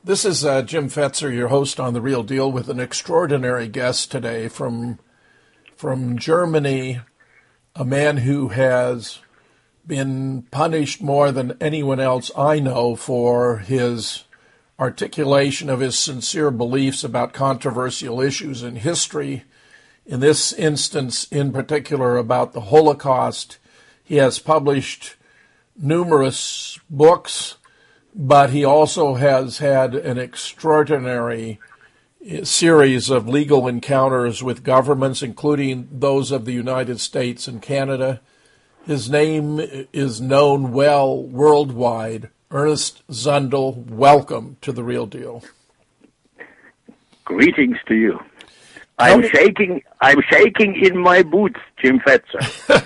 This is Jim Fetzer, your host on The Real Deal, with an extraordinary guest today from Germany, a man who has been punished more than anyone else I know for his articulation of his sincere beliefs about controversial issues in history. In this instance, in particular, about the Holocaust. He has published numerous books, but he also has had an extraordinary series of legal encounters with governments, including those of the United States and Canada. His name is known well worldwide. Ernest Zundel, welcome to The Real Deal. Greetings to you. I'm shaking in my boots, Jim Fetzer.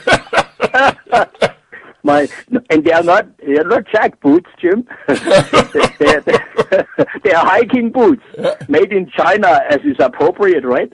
And they are not jack boots, Jim. they are hiking boots, made in China, as is appropriate, right?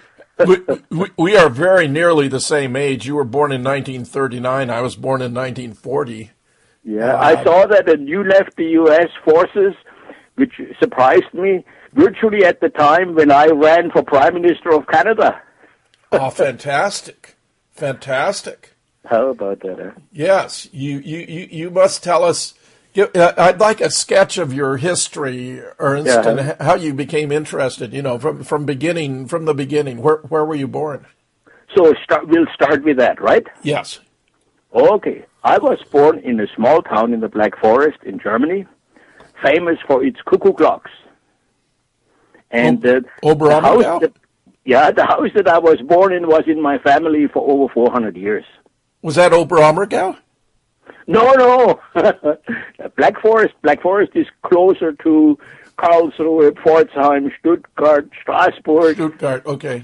we are very nearly the same age. You were born in 1939. I was born in 1940. Yeah, I saw that, and you left the U.S. forces, which surprised me, virtually at the time when I ran for Prime Minister of Canada. Oh, fantastic. Fantastic. How about that? Huh? Yes, you must tell us. I'd like a sketch of your history, Ernst, and how you became interested. You know, from the beginning. Where were you born? So we'll start with that, right? Yes. Okay, I was born in a small town in the Black Forest in Germany, famous for its cuckoo clocks. And the house that I was born in was in my family for over 400 years. Was that Oberammergau? No. Black Forest is closer to Karlsruhe, Pforzheim, Stuttgart, Strasbourg. Stuttgart, okay.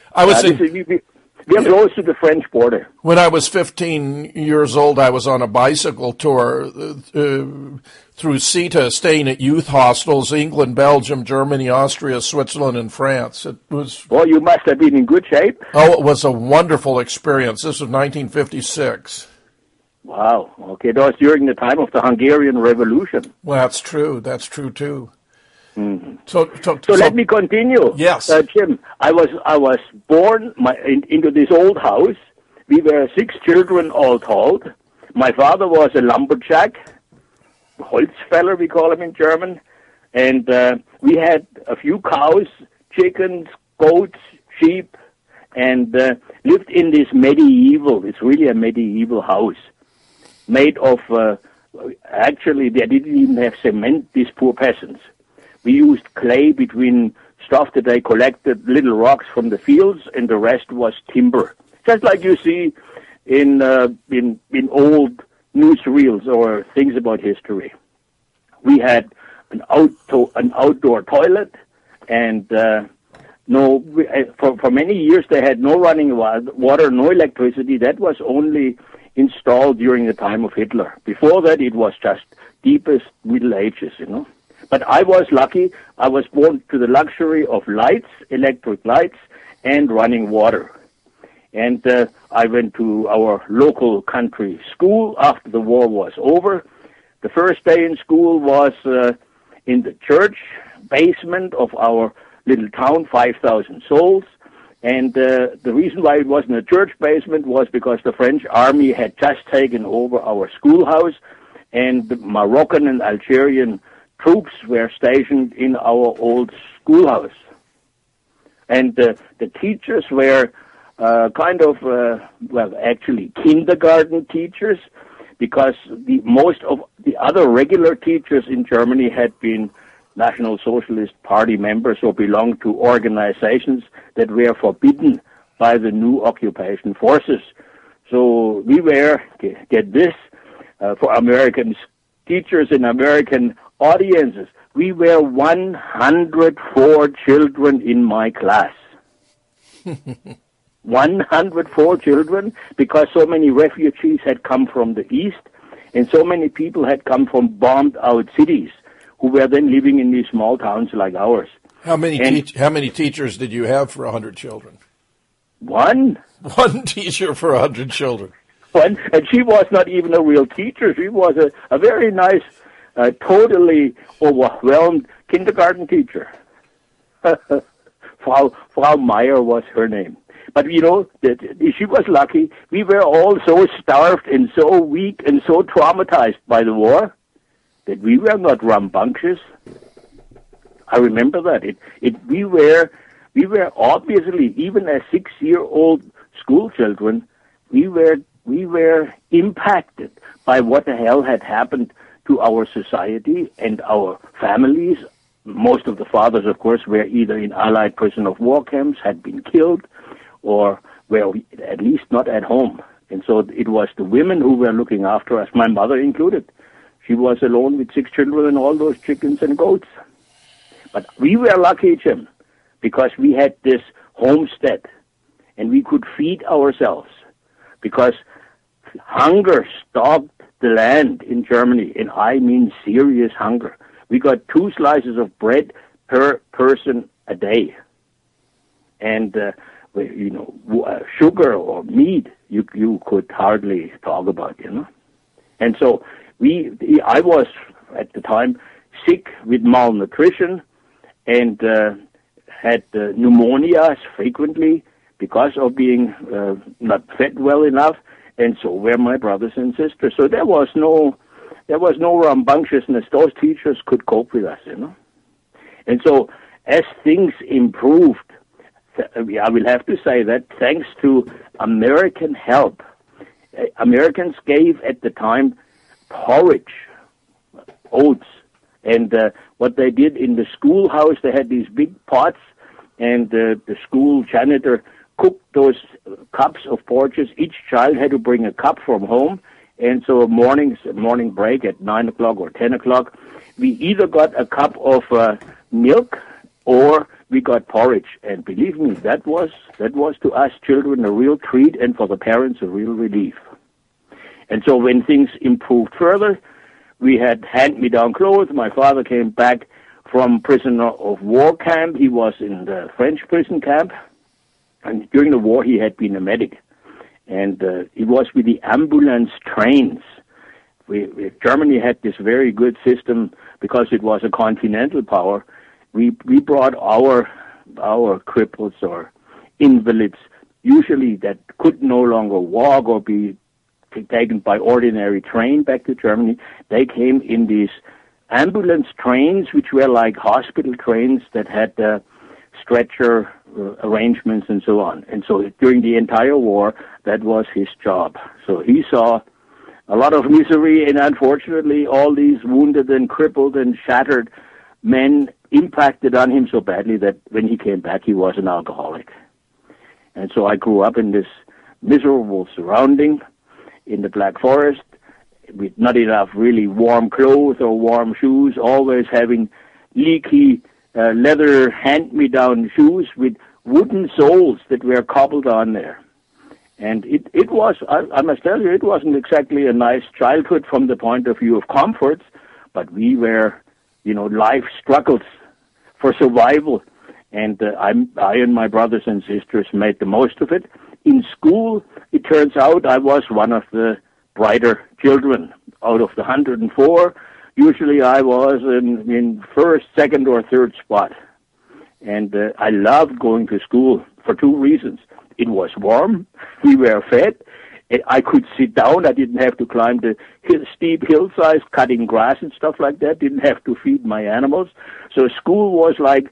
We are close to the French border. When I was 15 years old, I was on a bicycle tour through CETA, staying at youth hostels, England, Belgium, Germany, Austria, Switzerland, and France. It was. Well, you must have been in good shape. Oh, it was a wonderful experience. This was 1956. Wow. Okay, that was during the time of the Hungarian Revolution. Well, that's true. That's true too. Mm-hmm. So let me continue. Yes, Jim. I was born into this old house. We were 6 children all told. My father was a lumberjack, Holzfäller we call him in German, and we had a few cows, chickens, goats, sheep, and lived in this medieval. It's really a medieval house made of. Actually, they didn't even have cement. These poor peasants. We used clay between stuff that they collected, little rocks from the fields, and the rest was timber. Just like you see in old newsreels or things about history. We had an outdoor toilet, and for many years they had no running water, no electricity. That was only installed during the time of Hitler. Before that, it was just deepest Middle Ages, you know. But I was lucky. I was born to the luxury of lights, electric lights, and running water. And I went to our local country school after the war was over. The first day in school was in the church basement of our little town, 5,000 souls. And the reason why it wasn't a church basement was because the French army had just taken over our schoolhouse, and the Moroccan and Algerian troops were stationed in our old schoolhouse. And the teachers were actually kindergarten teachers, because most of the other regular teachers in Germany had been National Socialist Party members or belonged to organizations that were forbidden by the new occupation forces. So we were, get this, for American teachers in American audiences, we were 104 children in my class. 104 children, because so many refugees had come from the east, and so many people had come from bombed-out cities, who were then living in these small towns like ours. How many teachers did you have for 100 children? One. One teacher for 100 children. One, and she was not even a real teacher. She was a very nice a totally overwhelmed kindergarten teacher. Frau Meyer was her name. But you know, she was lucky. We were all so starved and so weak and so traumatized by the war that we were not rambunctious. I remember that. We were obviously, even as 6-year-old school children, we were impacted by what the hell had happened to our society and our families. Most of the fathers, of course, were either in Allied prisoner of war camps, had been killed, or were at least not at home. And so it was the women who were looking after us, my mother included. She was alone with 6 children and all those chickens and goats. But we were lucky, Jim, because we had this homestead, and we could feed ourselves, because hunger stalked the land in Germany, and I mean serious hunger. We got 2 slices of bread per person a day. And, sugar or meat, you could hardly talk about, you know. And so I was, at the time, sick with malnutrition and had pneumonias frequently because of being not fed well enough, and so were my brothers and sisters. So there was no rambunctiousness. Those teachers could cope with us, you know. And so as things improved, I will have to say that thanks to American help, Americans gave at the time porridge, oats, and what they did in the schoolhouse, they had these big pots, and the school janitor cooked those cups of porridge. Each child had to bring a cup from home, and so a morning break at 9 o'clock or 10 o'clock, we either got a cup of milk or we got porridge. And believe me, that was to us children a real treat, and for the parents a real relief. And so when things improved further, we had hand-me-down clothes. My father came back from prisoner of war camp. He was in the French prison camp, and during the war he had been a medic. And it was with the ambulance trains. Germany had this very good system because it was a continental power. We brought our cripples or invalids, usually that could no longer walk or be taken by ordinary train back to Germany. They came in these ambulance trains, which were like hospital trains that had stretcher arrangements and so on. And so during the entire war, that was his job. So he saw a lot of misery, and unfortunately all these wounded and crippled and shattered men impacted on him so badly that when he came back, he was an alcoholic. And so I grew up in this miserable surrounding in the Black Forest, with not enough really warm clothes or warm shoes, always having leaky leather hand-me-down shoes with wooden soles that were cobbled on there. And it was, I must tell you, it wasn't exactly a nice childhood from the point of view of comforts, but we were, life struggles for survival. And I and my brothers and sisters made the most of it. In school, it turns out I was one of the brighter children. Out of the 104, usually I was in first, second, or third spot. And I loved going to school for 2 reasons. It was warm, we were fed, I could sit down, I didn't have to climb the steep hillsides, cutting grass and stuff like that, didn't have to feed my animals. So school was like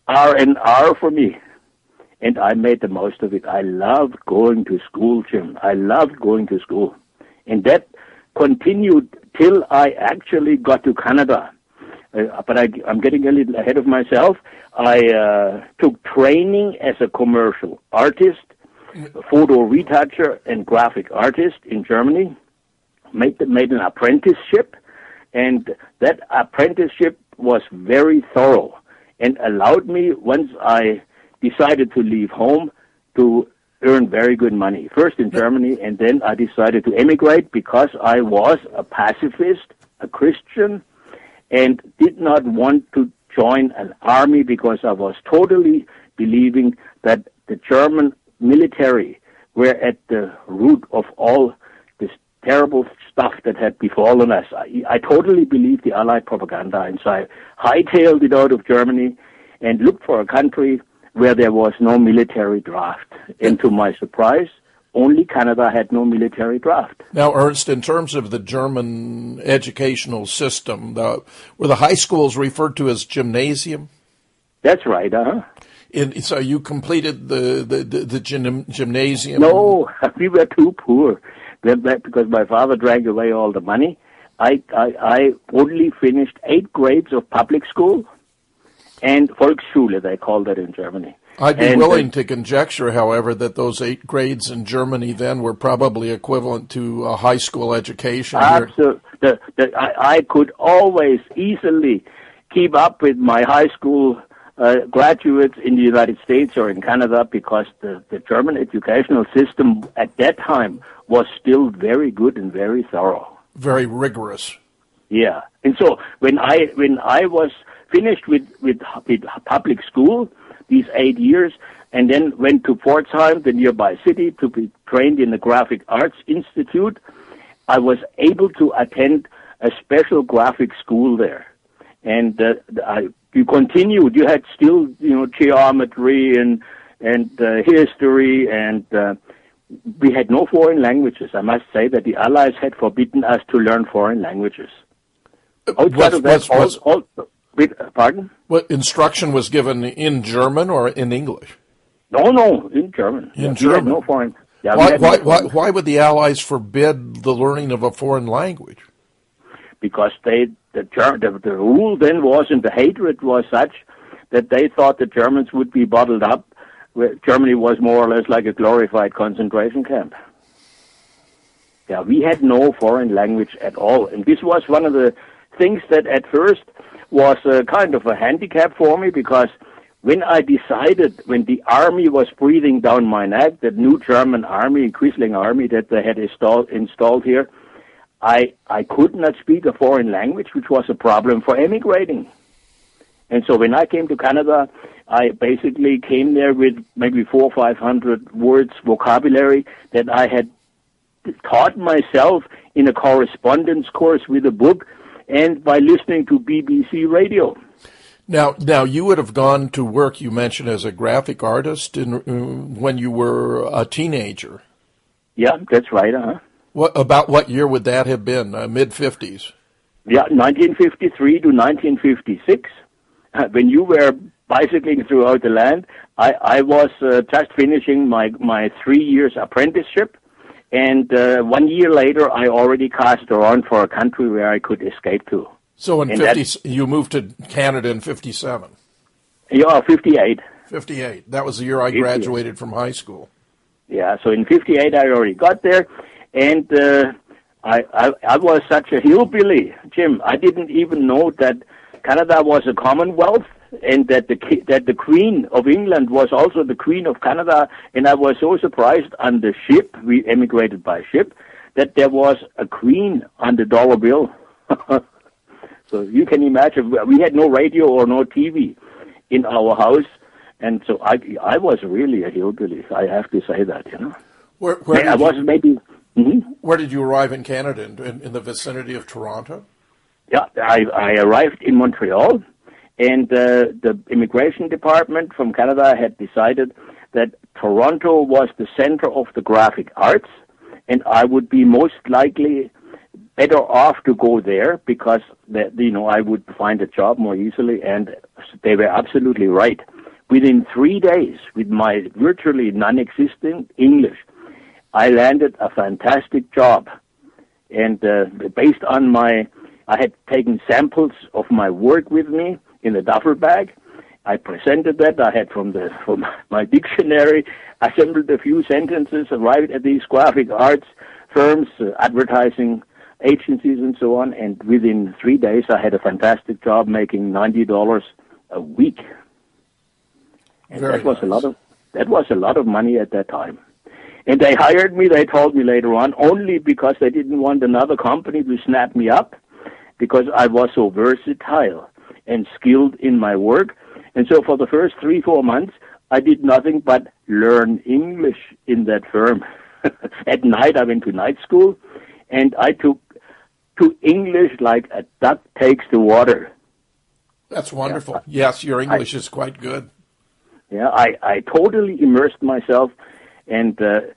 R&R for me. And I made the most of it. I loved going to school, Jim. I loved going to school. And that continued till I actually got to Canada. But I'm getting a little ahead of myself. I took training as a commercial artist, photo retoucher, and graphic artist in Germany. Made an apprenticeship, and that apprenticeship was very thorough and allowed me, once I decided to leave home, to earn very good money. First in Germany, and then I decided to emigrate because I was a pacifist, a Christian, and did not want to join an army because I was totally believing that the German military were at the root of all this terrible stuff that had befallen us. I totally believed the Allied propaganda, and so I hightailed it out of Germany and looked for a country where there was no military draft. And to my surprise, only Canada had no military draft. Now, Ernst, in terms of the German educational system, were the high schools referred to as gymnasium? That's right, So you completed the gymnasium? No, we were too poor because my father drank away all the money. I only finished 8 grades of public school and Volksschule, they call that in Germany. I'd be willing to conjecture, however, that those 8 grades in Germany then were probably equivalent to a high school education here. Absolutely. I could always easily keep up with my high school graduates in the United States or in Canada because the German educational system at that time was still very good and very thorough. Very rigorous. Yeah. And so when I was finished with public school, these 8 years, and then went to Pforzheim, the nearby city, to be trained in the Graphic Arts Institute, I was able to attend a special graphic school there. And you continued. You had still, geometry and history, and we had no foreign languages. I must say that the Allies had forbidden us to learn foreign languages. Outside of that, pardon? What instruction was given in German or in English? No, in German. In German. We had no foreign. Yeah, why would the Allies forbid the learning of a foreign language? Because the rule then was, and the hatred was such that they thought the Germans would be bottled up. Germany was more or less like a glorified concentration camp. Yeah, we had no foreign language at all, and this was one of the things that at first was kind of a handicap for me, because when I decided, when the army was breathing down my neck, that new German army, Quisling army that they had installed here, I could not speak a foreign language, which was a problem for emigrating. And so when I came to Canada, I basically came there with maybe 400 or 500 words vocabulary that I had taught myself in a correspondence course with a book and by listening to BBC radio. Now you would have gone to work, you mentioned, as a graphic artist when you were a teenager. Yeah, that's right. About what year would that have been? Mid-50s? Yeah, 1953 to 1956. When you were bicycling throughout the land, I was just finishing my 3 years apprenticeship. And 1 year later, I already cast around for a country where I could escape to. So you moved to Canada in 57? Yeah, 58. 58. That was the year I graduated from high school. Yeah, so in 58 I already got there. And I was such a hillbilly, Jim. I didn't even know that Canada was a commonwealth, and that the Queen of England was also the Queen of Canada. And I was so surprised on the ship, we emigrated by ship, that there was a Queen on the dollar bill. So you can imagine, we had no radio or no TV in our house. And so I was really a hillbilly, I have to say that, Where did you arrive in Canada, in the vicinity of Toronto? Yeah, I arrived in Montreal, and the immigration department from Canada had decided that Toronto was the center of the graphic arts, and I would be most likely better off to go there because I would find a job more easily, and they were absolutely right. Within 3 days, with my virtually non-existent English, I landed a fantastic job, and based on I had taken samples of my work with me in a duffel bag. I presented that. I had from my dictionary, assembled a few sentences, arrived at these graphic arts firms, advertising agencies, and so on. And within 3 days, I had a fantastic job making $90 a week. And that was a lot of money at that time. And they hired me, they told me later on, only because they didn't want another company to snap me up, because I was so versatile and skilled in my work. And so for the first 3-4 months, I did nothing but learn English in that firm. At night, I went to night school, and I took to English like a duck takes to water. That's wonderful. Yes, your English is quite good. Yeah, I totally immersed myself, and they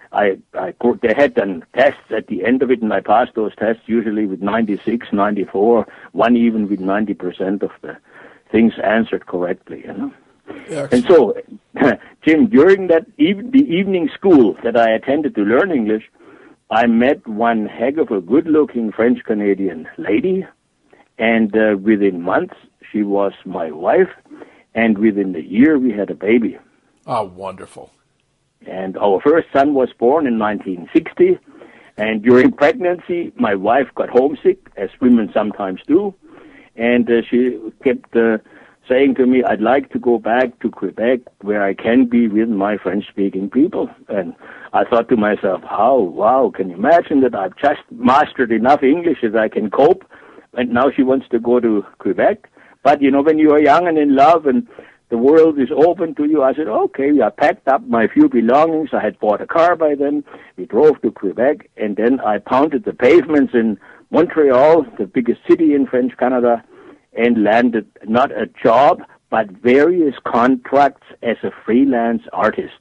had done tests at the end of it, and I passed those tests usually with 96, 94, one even with 90% of the things answered correctly, you know. Excellent. And so, Jim, during the evening school that I attended to learn English, I met one heck of a good-looking French-Canadian lady, and within months, she was my wife, and within a year, we had a baby. Oh, wonderful. And our first son was born in 1960, and during pregnancy, my wife got homesick, as women sometimes do, and she kept saying to me, I'd like to go back to Quebec where I can be with my French-speaking people. And I thought to myself, wow, can you imagine that I've just mastered enough English as I can cope, and now she wants to go to Quebec? But, you know, when you are young and in love and the world is open to you, I said, okay, I packed up my few belongings. I had bought a car by then. We drove to Quebec, and then I pounded the pavements in Montreal, the biggest city in French Canada, and landed not a job, but various contracts as a freelance artist.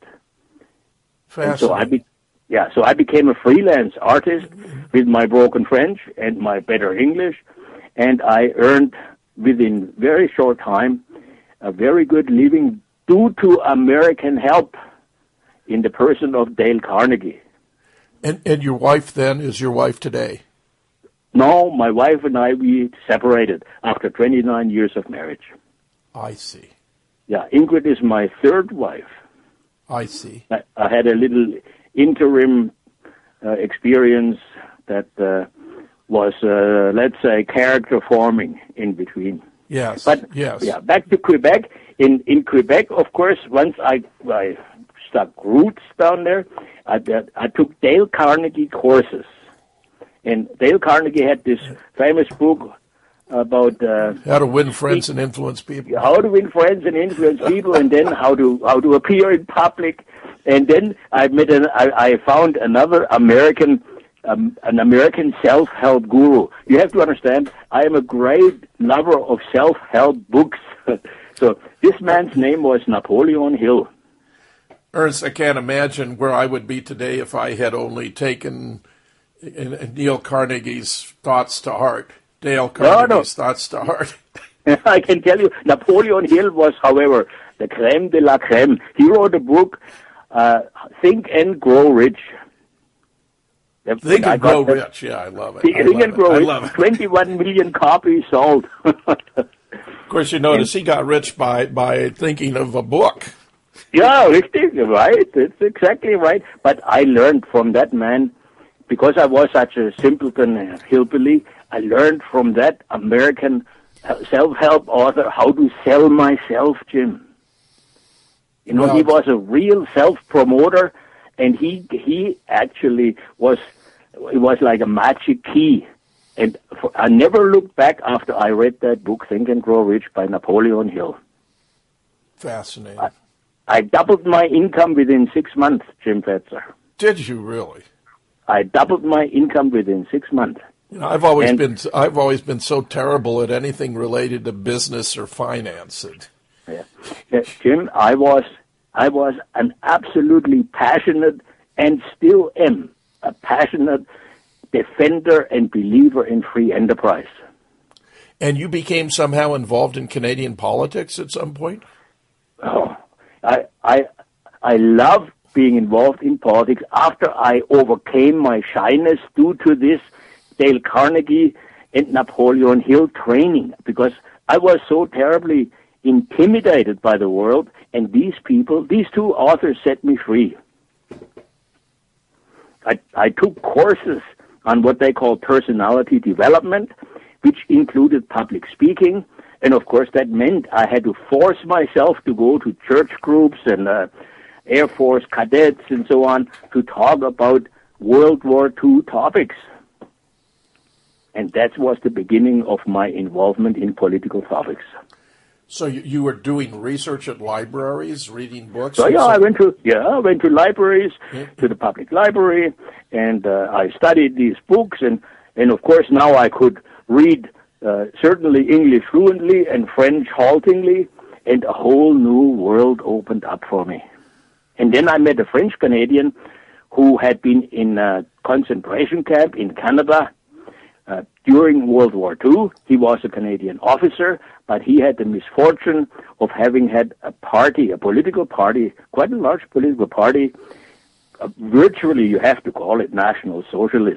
Fascinating. So I became a freelance artist with my broken French and my better English, and I earned within very short time a very good living due to American help in the person of Dale Carnegie. And your wife then is your wife today? No, my wife and I, we separated after 29 years of marriage. I see. Yeah, Ingrid is my third wife. I see. I had a little interim experience that was, let's say, character forming in between. Yes. But yes. Yeah, back to Quebec. In Quebec, of course, once I stuck roots down there, I took Dale Carnegie courses. And Dale Carnegie had this famous book about how to win friends and influence people. How to win friends and influence people, and then how to appear in public. And then I found another American, an American self-help guru. You have to understand, I am a great lover of self-help books. So this man's name was Napoleon Hill. Ernst, I can't imagine where I would be today if I had only taken Neil Carnegie's thoughts to heart. Dale Carnegie's thoughts to heart. I can tell you, Napoleon Hill was, however, the creme de la creme. He wrote a book, Think and Grow Rich. Think and Grow Rich, yeah, I love it. Think and Grow Rich, 21 million copies sold. Of course, you notice he got rich by thinking of a book. Yeah, right. It's exactly right. But I learned from that man, because I was such a simpleton hillbilly, I learned from that American self-help author how to sell myself, Jim. You know, he was a real self-promoter, and he actually was, it was like a magic key. And I never looked back after I read that book, Think and Grow Rich by Napoleon Hill. Fascinating. I doubled my income within 6 months, Jim Fetzer. Did you really? I doubled my income within 6 months. You know, I've always been so terrible at anything related to business or finance. Jim, I was an absolutely passionate, and still am, a passionate defender and believer in free enterprise. And you became somehow involved in Canadian politics at some point? Oh, I love being involved in politics after I overcame my shyness due to this Dale Carnegie and Napoleon Hill training, because I was so terribly intimidated by the world, and these two authors set me free. I took courses on what they call personality development, which included public speaking, and of course that meant I had to force myself to go to church groups and Air Force cadets and so on to talk about World War II topics. And that was the beginning of my involvement in political topics. So you were doing research at libraries, reading books? So I went to libraries, to the public library, and I studied these books, and of course now I could read certainly English fluently and French haltingly, and a whole new world opened up for me. And then I met a French Canadian who had been in a concentration camp in Canada during World War II. He was a Canadian officer, but he had the misfortune of having had a political party, quite a large political party, virtually you have to call it National Socialist.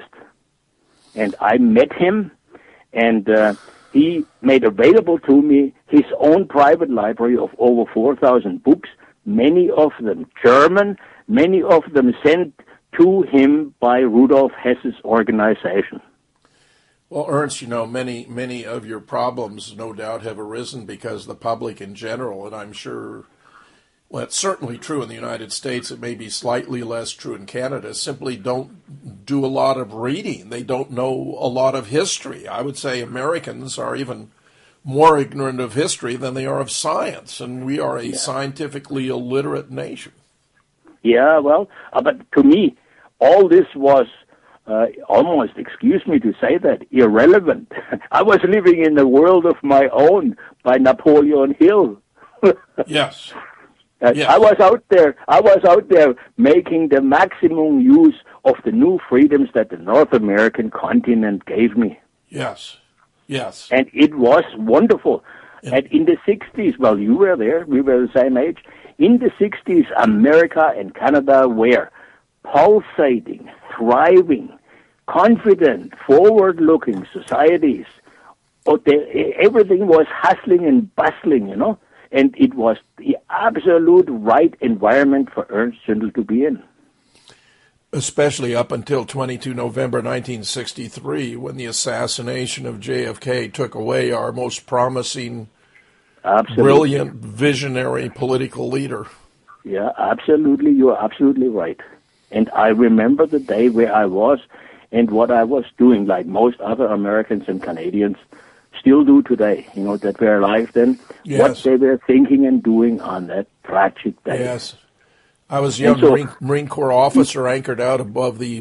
And I met him, and he made available to me his own private library of over 4,000 books, many of them German, many of them sent to him by Rudolf Hess's organization. Well, Ernst, many of your problems no doubt have arisen because the public in general, and I'm sure, well, it's certainly true in the United States, it may be slightly less true in Canada, simply don't do a lot of reading. They don't know a lot of history. I would say Americans are even more ignorant of history than they are of science, and we are a scientifically illiterate nation. Yeah, well, but to me, all this was almost, excuse me to say that, irrelevant. I was living in a world of my own by Napoleon Hill. Yes. Yes. I was out there making the maximum use of the new freedoms that the North American continent gave me. Yes. Yes. And it was wonderful. And in the 60s, well, you were there, we were the same age. In the 60s, America and Canada were pulsating, thriving, confident, forward-looking societies. Everything was hustling and bustling, and it was the absolute right environment for Ernst Zündel to be in. Especially up until 22 November 1963, when the assassination of JFK took away our most promising, brilliant, visionary political leader. Yeah, absolutely. You're absolutely right. And I remember the day where I was and what I was doing, like most other Americans and Canadians still do today, that were alive then, what they were thinking and doing on that tragic day. Yes. I was a young Marine Corps officer anchored out aboard the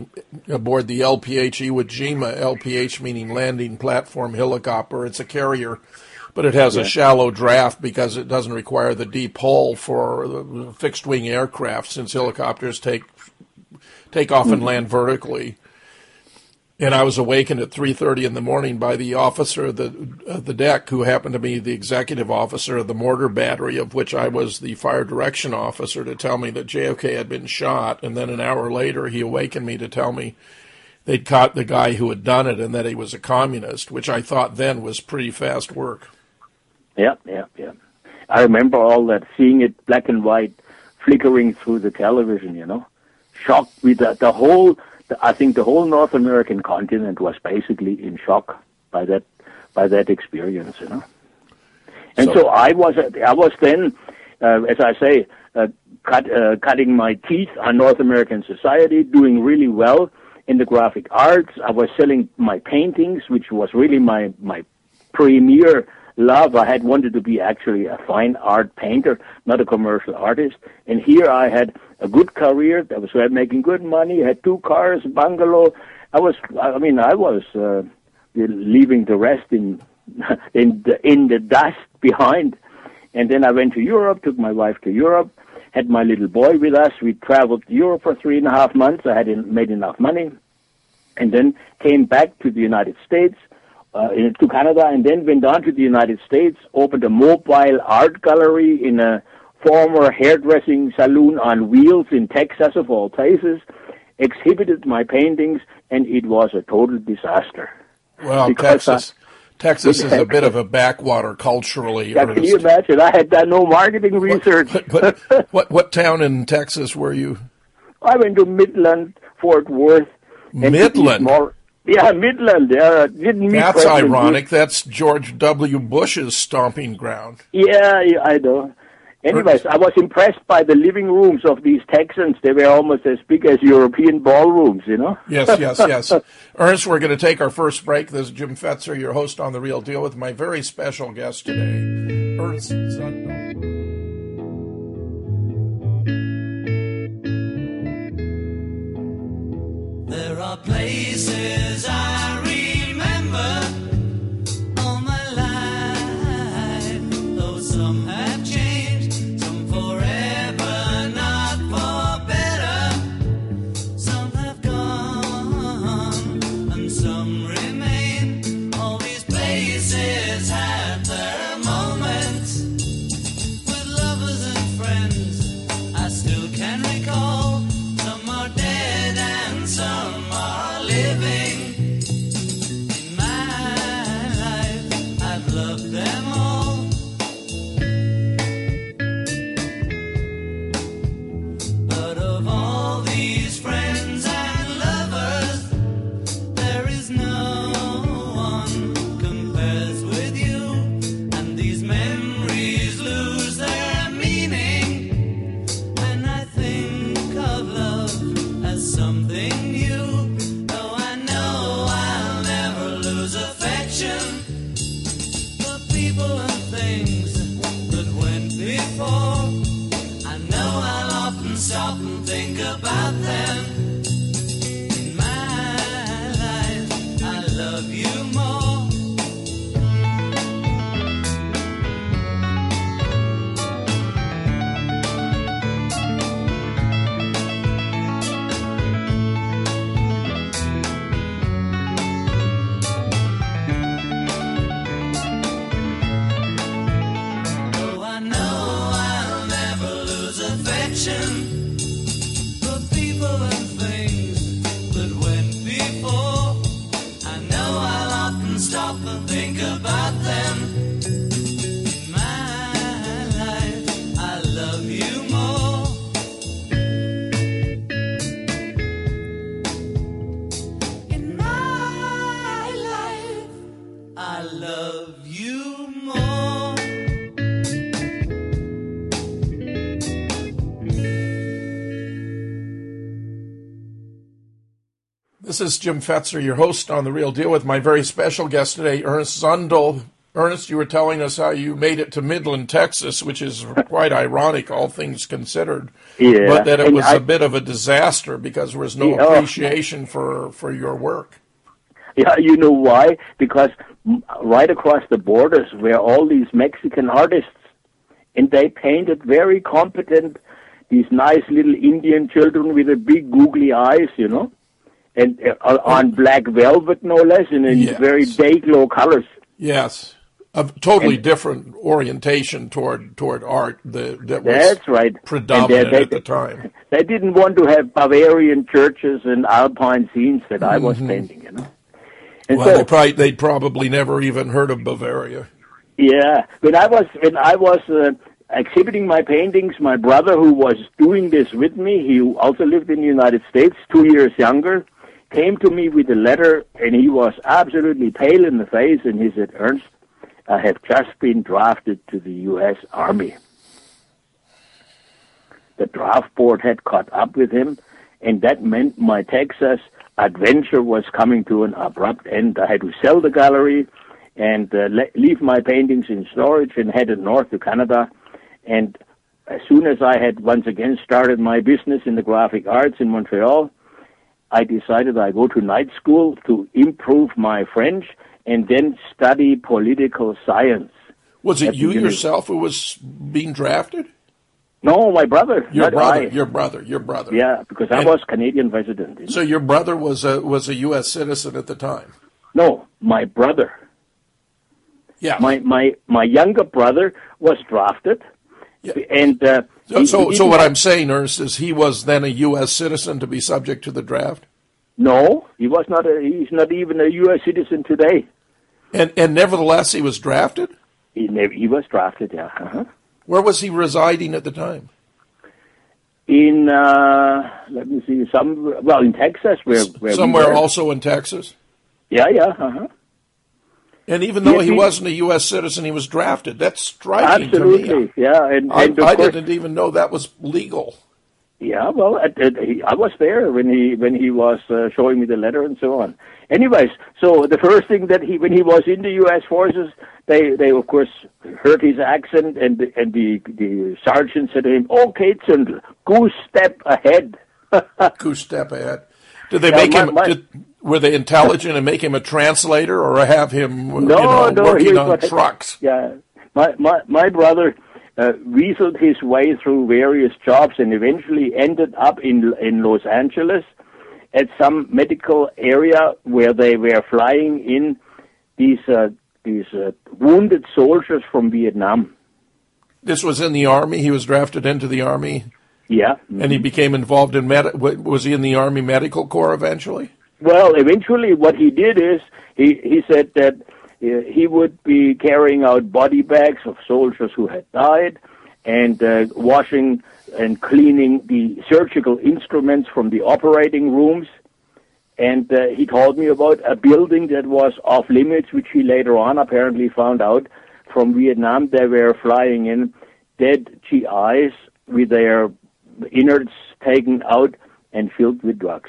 LPH Iwo Jima, LPH meaning landing platform helicopter. It's a carrier, but it has a shallow draft because it doesn't require the deep hull for fixed-wing aircraft, since helicopters take off and land vertically. And I was awakened at 3:30 in the morning by the officer of the deck, who happened to be the executive officer of the mortar battery, of which I was the fire direction officer, to tell me that JFK had been shot. And then an hour later, he awakened me to tell me they'd caught the guy who had done it and that he was a communist, which I thought then was pretty fast work. Yeah. I remember all that, seeing it black and white, flickering through the television, shocked with the whole... I think the whole North American continent was basically in shock by that experience, And so I was then, as I say, cutting my teeth on North American society, doing really well in the graphic arts. I was selling my paintings, which was really my premier love. I had wanted to be actually a fine art painter, not a commercial artist. And here I had a good career. I was making good money. I had 2 cars, a bungalow. I was leaving the rest in the dust behind. And then I went to Europe, took my wife to Europe, had my little boy with us. We traveled to Europe for 3.5 months. I had made enough money, and then came back to the United States, to Canada, and then went on to the United States, opened a mobile art gallery in a former hairdressing salon on wheels in Texas, of all places, exhibited my paintings, and it was a total disaster. Well, Texas is a bit of a backwater culturally. Yeah, can you imagine? I had done no marketing research. What town in Texas were you? I went to Midland, Fort Worth. Midland? Yeah, Midland. Didn't meet That's President ironic. Bush. That's George W. Bush's stomping ground. Yeah, I know. Anyways, I was impressed by the living rooms of these Texans. They were almost as big as European ballrooms, Yes. Ernst, we're going to take our first break. This is Jim Fetzer, your host on The Real Deal, with my very special guest today, Ernst Zundel. There are places I remember all my life, though some have changed, some forever, not for better. Some have gone, and some remain. All these places had their moments with lovers and friends I still can recall. Some are dead and some are living. In my life, I've loved them all. But of all these friends and lovers, there is no one compares with you. And these memories lose their meaning when I think of love as something new. Though I know I'll never lose affection for people and things that went before. I know I'll often stop and think about them. In my life, I love you more. Though I know I'll never lose affection for people and things that went before. I know I'll often stop and think about them. In my life, I love you more. In my life, I love you more. This is Jim Fetzer, your host on The Real Deal, with my very special guest today, Ernst Zundel. Ernst, you were telling us how you made it to Midland, Texas, which is quite ironic, all things considered. Yeah. But that it And was a bit of a disaster because there was no Yeah. appreciation for your work. Yeah, you know why? Because right across the borders were all these Mexican artists, and they painted very competent, these nice little Indian children with the big googly eyes, you know, and on black velvet, no less, and in Yes. very day-glow colors. Yes. A totally different orientation toward art that was That's right. predominant And they- at the time. They didn't want to have Bavarian churches and alpine scenes that I was painting, you know. And Well, so, they'd probably never even heard of Bavaria. yeah, when I was exhibiting my paintings, my brother, who was doing this with me, he also lived in the United States, 2 years younger, came to me with a letter, and he was absolutely pale in the face, and he said, "Ernst, I have just been drafted to the U.S. Army." The draft board had caught up with him, and that meant my Texas adventure was coming to an abrupt end. I had to sell the gallery and leave my paintings in storage and headed north to Canada. And as soon as I had once again started my business in the graphic arts in Montreal, I decided I go to night school to improve my French and then study political science. Was it At the you uni- yourself who was being drafted? No, my brother. Your not brother, I. your brother. Yeah, because I And- was Canadian resident. You know? So your brother was a U.S. citizen at the time. No, my brother. Yeah. My younger brother was drafted, Yeah. and So he what didn't- I'm saying, Ernst, is he was then a U.S. citizen to be subject to the draft, No, he was not. He's not even a U.S. citizen today. and nevertheless he was drafted. He was drafted. Yeah. Uh-huh. Where was he residing at the time? In let me see, in Texas, where Somewhere we were. also in Texas. Yeah. Uh-huh. And even though Yes, he he- wasn't a U.S. citizen, he was drafted. That's striking to Absolutely. me. Yeah, and I of course, didn't even know that was legal. Yeah, well, I was there when he was showing me the letter and so on. Anyways, so the first thing that when he was in the U.S. forces, they of course heard his accent, and the sergeant said to him, "Okay, Zündel, goose step ahead." Goose step ahead. Did they make him? Were they intelligent and make him a translator, or have him working on trucks? Yeah, my brother weaseled his way through various jobs and eventually ended up in Los Angeles at some medical area where they were flying in these wounded soldiers from Vietnam. This was in the Army? He was drafted into the Army? Yeah. And he became involved in was he in the Army Medical Corps eventually? Well, eventually what he did is he said that he would be carrying out body bags of soldiers who had died and washing and cleaning the surgical instruments from the operating rooms. And he told me about a building that was off limits, which he later on apparently found out from Vietnam. They were flying in dead GIs with their innards taken out and filled with drugs.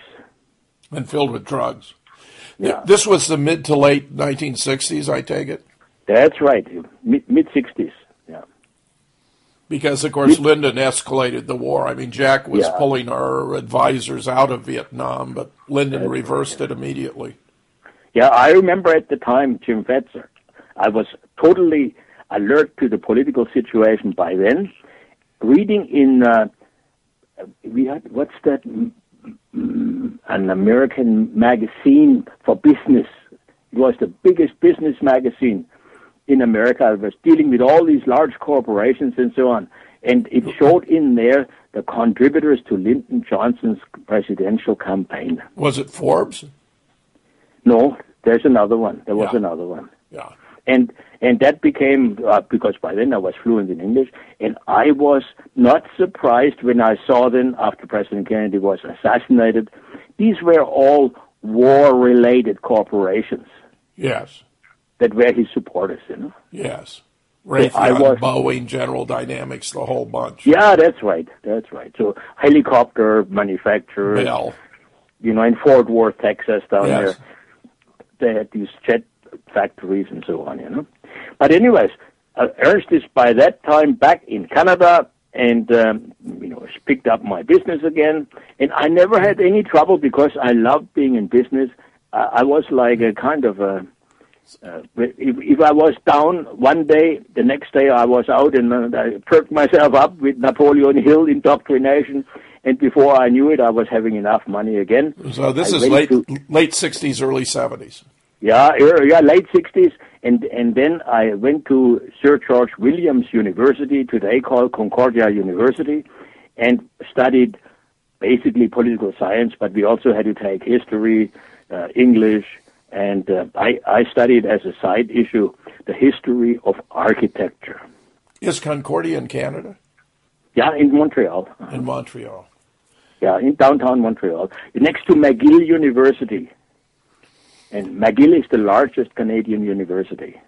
Yeah. This was the mid to late 1960s, I take it? That's right, mid-60s, yeah. Because, of course, Lyndon escalated the war. I mean, Jack was pulling our advisors out of Vietnam, but Lyndon reversed it immediately. Yeah, I remember at the time, Jim Fetzer, I was totally alert to the political situation by then. Reading in, what's that? An American magazine for business. It was the biggest business magazine in America. It was dealing with all these large corporations and so on. And it showed in there the contributors to Lyndon Johnson's presidential campaign. Was it Forbes? No, there's another one. There was another one. Yeah. And that became, because by then I was fluent in English, and I was not surprised when I saw then, after President Kennedy was assassinated, these were all war-related corporations. Yes. That were his supporters, Yes. Raytheon, Boeing, General Dynamics, the whole bunch. Yeah, that's right. So helicopter manufacturers, Bell. In Fort Worth, Texas, down there, they had these jet factories and so on, But anyways, Ernst is by that time back in Canada and, picked up my business again. And I never had any trouble because I loved being in business. I was like a kind of if I was down one day, the next day I was out and I perked myself up with Napoleon Hill indoctrination. And before I knew it, I was having enough money again. So this is late 60s, early 70s. Yeah, late 60s. And then I went to Sir George Williams University, today called Concordia University, and studied basically political science, but we also had to take history, English, and I studied as a side issue the history of architecture. Is Concordia in Canada? Yeah, in Montreal. In Montreal. Yeah, in downtown Montreal, next to McGill University. And McGill is the largest Canadian university.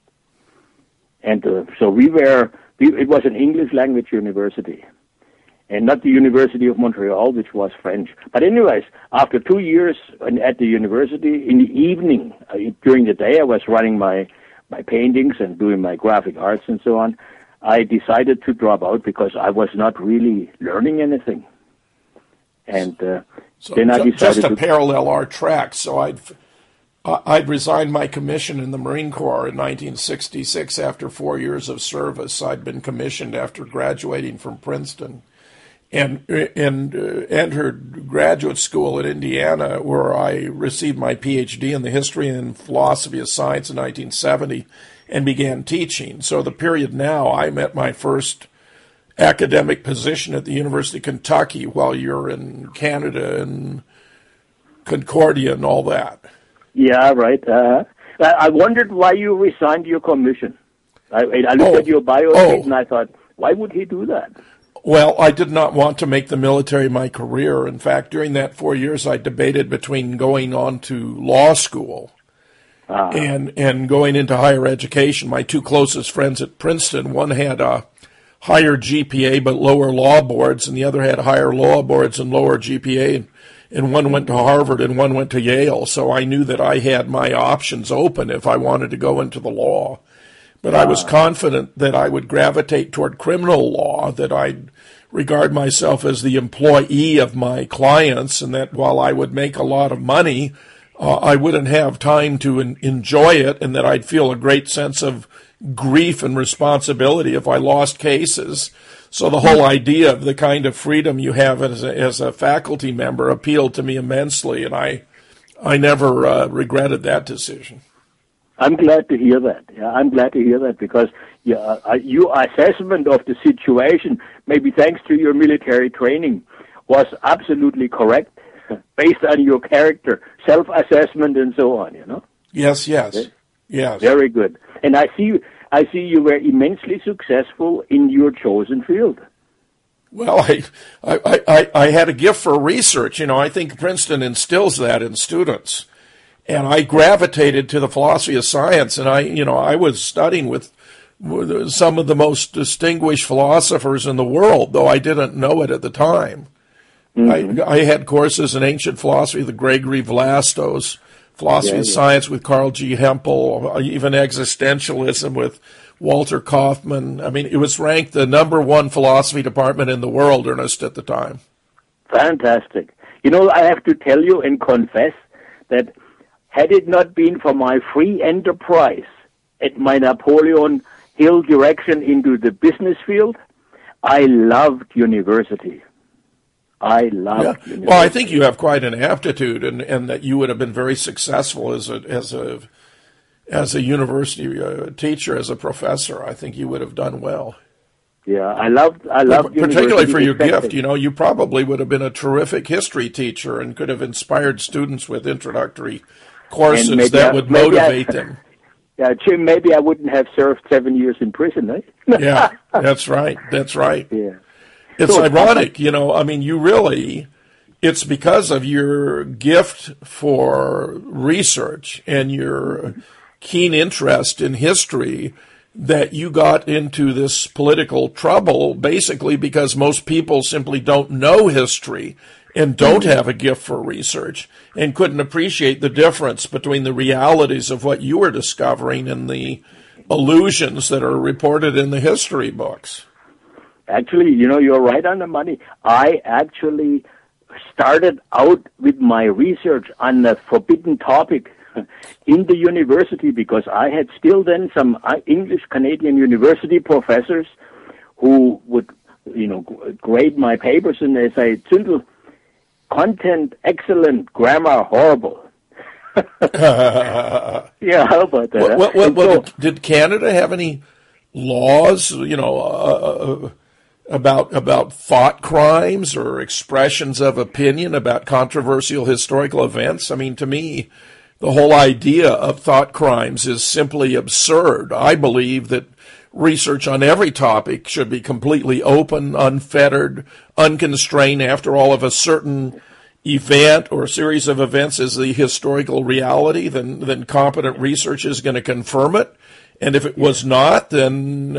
And so it was an English language university. And not the University of Montreal, which was French. But anyways, after 2 years at the university, in the evening, during the day, I was running my paintings and doing my graphic arts and so on. I decided to drop out because I was not really learning anything. And then I decided just to parallel our tracks. So I'd resigned my commission in the Marine Corps in 1966 after 4 years of service. I'd been commissioned after graduating from Princeton. And entered graduate school at Indiana, where I received my PhD in the history and philosophy of science in 1970 and began teaching. So the period now, I'm at my first academic position at the University of Kentucky while you're in Canada and Concordia and all that. Yeah, right. I wondered why you resigned your commission. I looked at your bio and I thought, why would he do that? Well, I did not want to make the military my career. In fact, during that 4 years, I debated between going on to law school and going into higher education. My two closest friends at Princeton, one had a higher GPA but lower law boards, and the other had higher law boards and lower GPA, and one went to Harvard and one went to Yale. So I knew that I had my options open if I wanted to go into the law. But I was confident that I would gravitate toward criminal law, that I'd regard myself as the employee of my clients, and that while I would make a lot of money, I wouldn't have time to enjoy it, and that I'd feel a great sense of grief and responsibility if I lost cases. So the whole idea of the kind of freedom you have as a faculty member appealed to me immensely, and I never regretted that decision. I'm glad to hear that. Yeah, I'm glad to hear that because your assessment of the situation, maybe thanks to your military training, was absolutely correct based on your character, self-assessment, and so on. You know. Yes. Okay? Yes. Very good. And I see you were immensely successful in your chosen field. Well, I had a gift for research. You know, I think Princeton instills that in students. And I gravitated to the philosophy of science, and I was studying with some of the most distinguished philosophers in the world, though I didn't know it at the time. Mm-hmm. I had courses in ancient philosophy with Gregory Vlastos, philosophy of science with Carl G. Hempel, even existentialism with Walter Kaufman. I mean, it was ranked the #1 philosophy department in the world, Ernest, at the time. Fantastic. You know, I have to tell you and confess that had it not been for my free enterprise at my Napoleon Hill direction into the business field, I loved university. University. Well, I think you have quite an aptitude, and that you would have been very successful as a university teacher, as a professor. I think you would have done well. Yeah, I loved particularly for your gift. You know, you probably would have been a terrific history teacher and could have inspired students with introductory courses that would motivate them. Yeah, Jim, maybe I wouldn't have served 7 years in prison, eh? Yeah, that's right. Yeah. It's ironic, you know, I mean, it's because of your gift for research and your keen interest in history that you got into this political trouble, basically because most people simply don't know history and don't have a gift for research and couldn't appreciate the difference between the realities of what you were discovering and the illusions that are reported in the history books. Actually, you know, you're right on the money. I actually started out with my research on a forbidden topic in the university because I had still then some English Canadian university professors who would, you know, grade my papers and they say, Zündel, content excellent, grammar horrible. Yeah, how about that? Did Canada have any laws, you know, about thought crimes or expressions of opinion about controversial historical events? I mean, to me, the whole idea of thought crimes is simply absurd. I believe that research on every topic should be completely open, unfettered, unconstrained. After all, if a certain event or series of events is the historical reality, then competent research is going to confirm it. And if it was not, then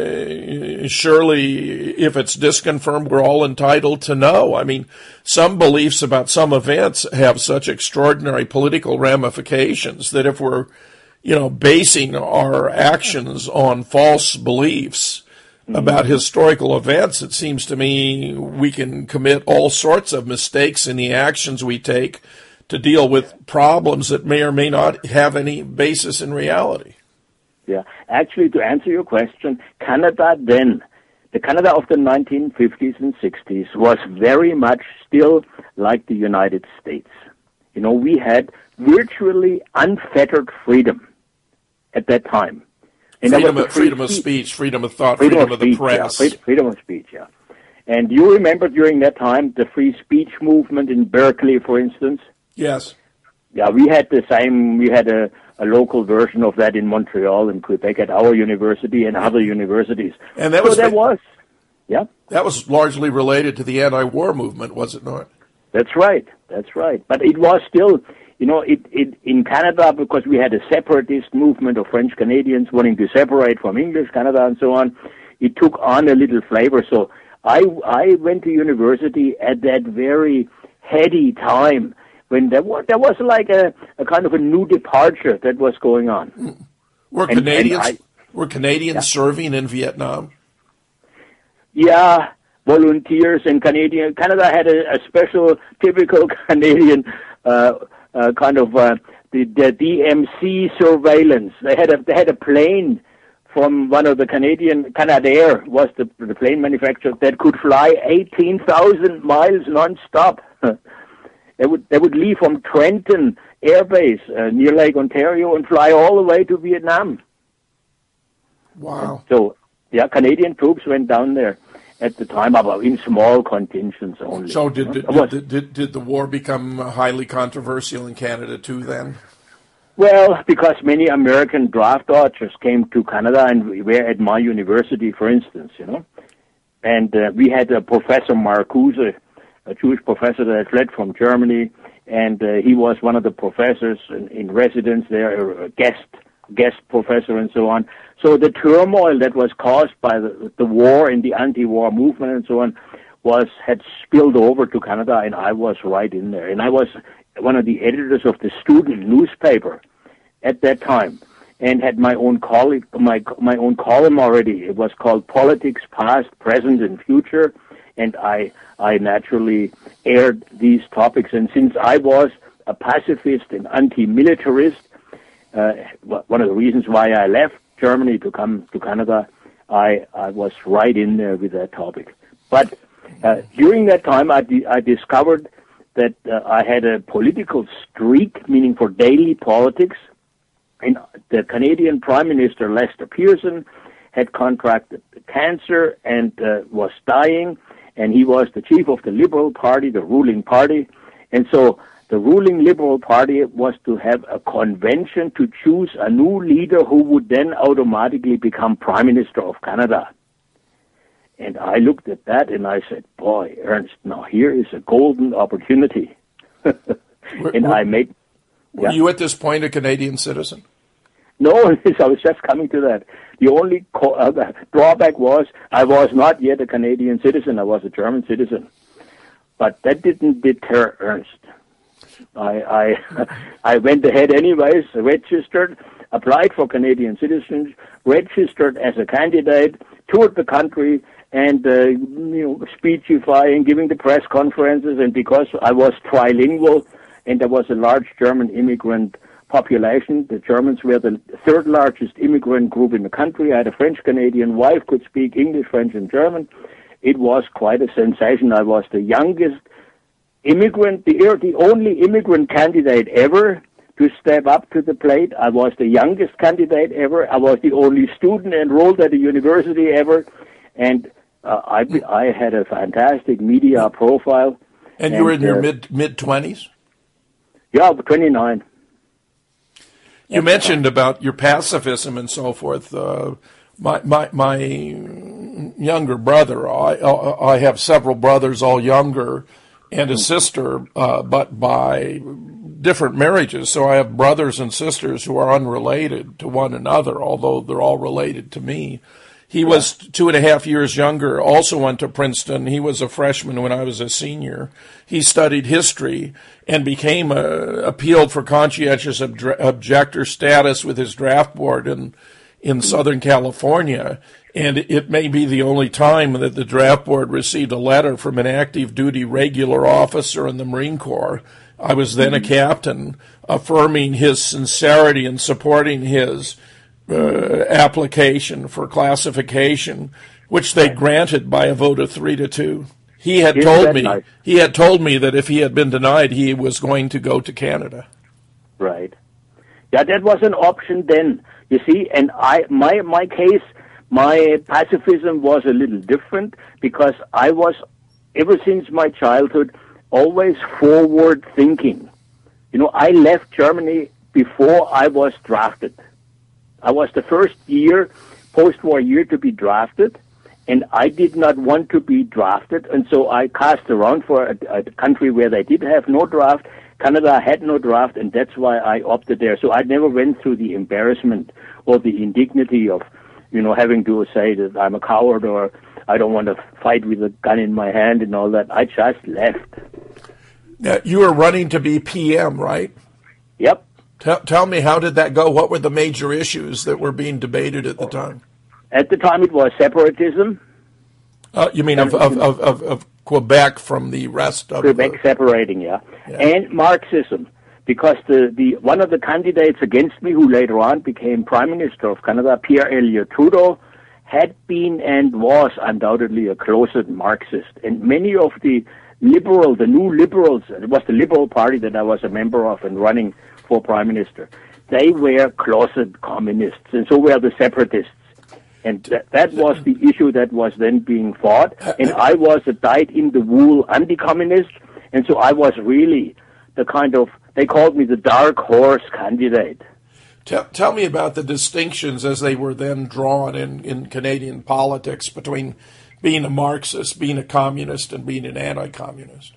surely if it's disconfirmed, we're all entitled to know. I mean, some beliefs about some events have such extraordinary political ramifications that if we're, you know, basing our actions on false beliefs about historical events, it seems to me we can commit all sorts of mistakes in the actions we take to deal with problems that may or may not have any basis in reality. Yeah, actually, to answer your question, Canada then, the Canada of the 1950s and 60s was very much still like the United States. You know, we had virtually unfettered freedom at that time. And freedom of speech, freedom of thought, freedom of the press. Yeah, freedom of speech, yeah. And you remember during that time the free speech movement in Berkeley, for instance? Yes. Yeah, we had the same, we had a local version of that in Montreal and Quebec at our university and other universities. And that was largely related to the anti-war movement, was it not? That's right. But it was still, you know, it in Canada, because we had a separatist movement of French Canadians wanting to separate from English Canada and so on, it took on a little flavor. So I went to university at that very heady time when there was like a kind of a new departure that was going on. Were Canadians serving in Vietnam? Yeah, volunteers and Canada had a special, typical Canadian kind of the DMC surveillance. They had a plane from one of the Canadair was the plane manufacturer that could fly 18,000 miles non-stop. They would leave from Trenton Air Base near Lake Ontario and fly all the way to Vietnam. Wow. So, yeah, Canadian troops went down there at the time, about in small contingents only. So did the war become highly controversial in Canada too then? Well, because many American draft dodgers came to Canada and we were at my university, for instance, And we had Professor Marcuse, a Jewish professor that had fled from Germany, and he was one of the professors in residence there, a guest professor and so on. So the turmoil that was caused by the war and the anti-war movement and so on had spilled over to Canada, and I was right in there. And I was one of the editors of the student newspaper at that time, and had my own column already. It was called Politics, Past, Present, and Future, and I naturally aired these topics. And since I was a pacifist and anti-militarist, one of the reasons why I left Germany to come to Canada, I was right in there with that topic. But during that time, I discovered that I had a political streak, meaning for daily politics. And the Canadian Prime Minister, Lester Pearson, had contracted cancer and was dying, and he was the chief of the Liberal Party, the ruling party. And so the ruling Liberal Party was to have a convention to choose a new leader who would then automatically become Prime Minister of Canada. And I looked at that and I said, boy, Ernst, now here is a golden opportunity. Were you at this point a Canadian citizen? No, I was just coming to that. The only drawback was I was not yet a Canadian citizen. I was a German citizen. But that didn't deter Ernst. I went ahead anyways, registered, applied for Canadian citizenship, registered as a candidate, toured the country, and speechifying, giving the press conferences. And because I was trilingual and there was a large German immigrant population, the Germans were the third largest immigrant group in the country. I had a French-Canadian wife, could speak English, French, and German. It was quite a sensation. I was the youngest immigrant, the only immigrant candidate ever to step up to the plate. I was the youngest candidate ever. I was the only student enrolled at a university ever. And I had a fantastic media profile. And you were in your mid-20s? Yeah, 29. You mentioned about your pacifism and so forth. My younger brother, I have several brothers, all younger, and a sister, but by different marriages. So I have brothers and sisters who are unrelated to one another, although they're all related to me. He was 2.5 years younger, also went to Princeton. He was a freshman when I was a senior. He studied history and became appealed for conscientious objector status with his draft board in Southern California. And it may be the only time that the draft board received a letter from an active duty regular officer in the Marine Corps. I was then a captain, affirming his sincerity and supporting his application for classification, which they granted by a vote of 3-2. He had told me that if he had been denied, he was going to go to Canada. Right. Yeah, that was an option then. You see, and my case, my pacifism was a little different because I was, ever since my childhood, always forward thinking. I left Germany before I was drafted. I was the first post-war year to be drafted, and I did not want to be drafted, and so I cast around for a country where they did have no draft. Canada had no draft, and that's why I opted there. So I never went through the embarrassment or the indignity of, having to say that I'm a coward or I don't want to fight with a gun in my hand and all that. I just left. Now, you were running to be PM, right? Yep. Tell me, how did that go? What were the major issues that were being debated at the time? At the time, it was separatism. You mean of Quebec from the rest of Quebec separating, yeah. And Marxism, because the one of the candidates against me, who later on became Prime Minister of Canada, Pierre Elliott Trudeau, had been and was undoubtedly a closet Marxist. And many of the new liberals, it was the Liberal Party that I was a member of and running for Prime Minister, they were closet communists, and so were the separatists. And that was the issue that was then being fought. And I was a dyed-in-the-wool anti-communist, and so I was really the kind of, they called me the dark horse candidate. Tell me about the distinctions as they were then drawn in Canadian politics between being a Marxist, being a communist, and being an anti-communist.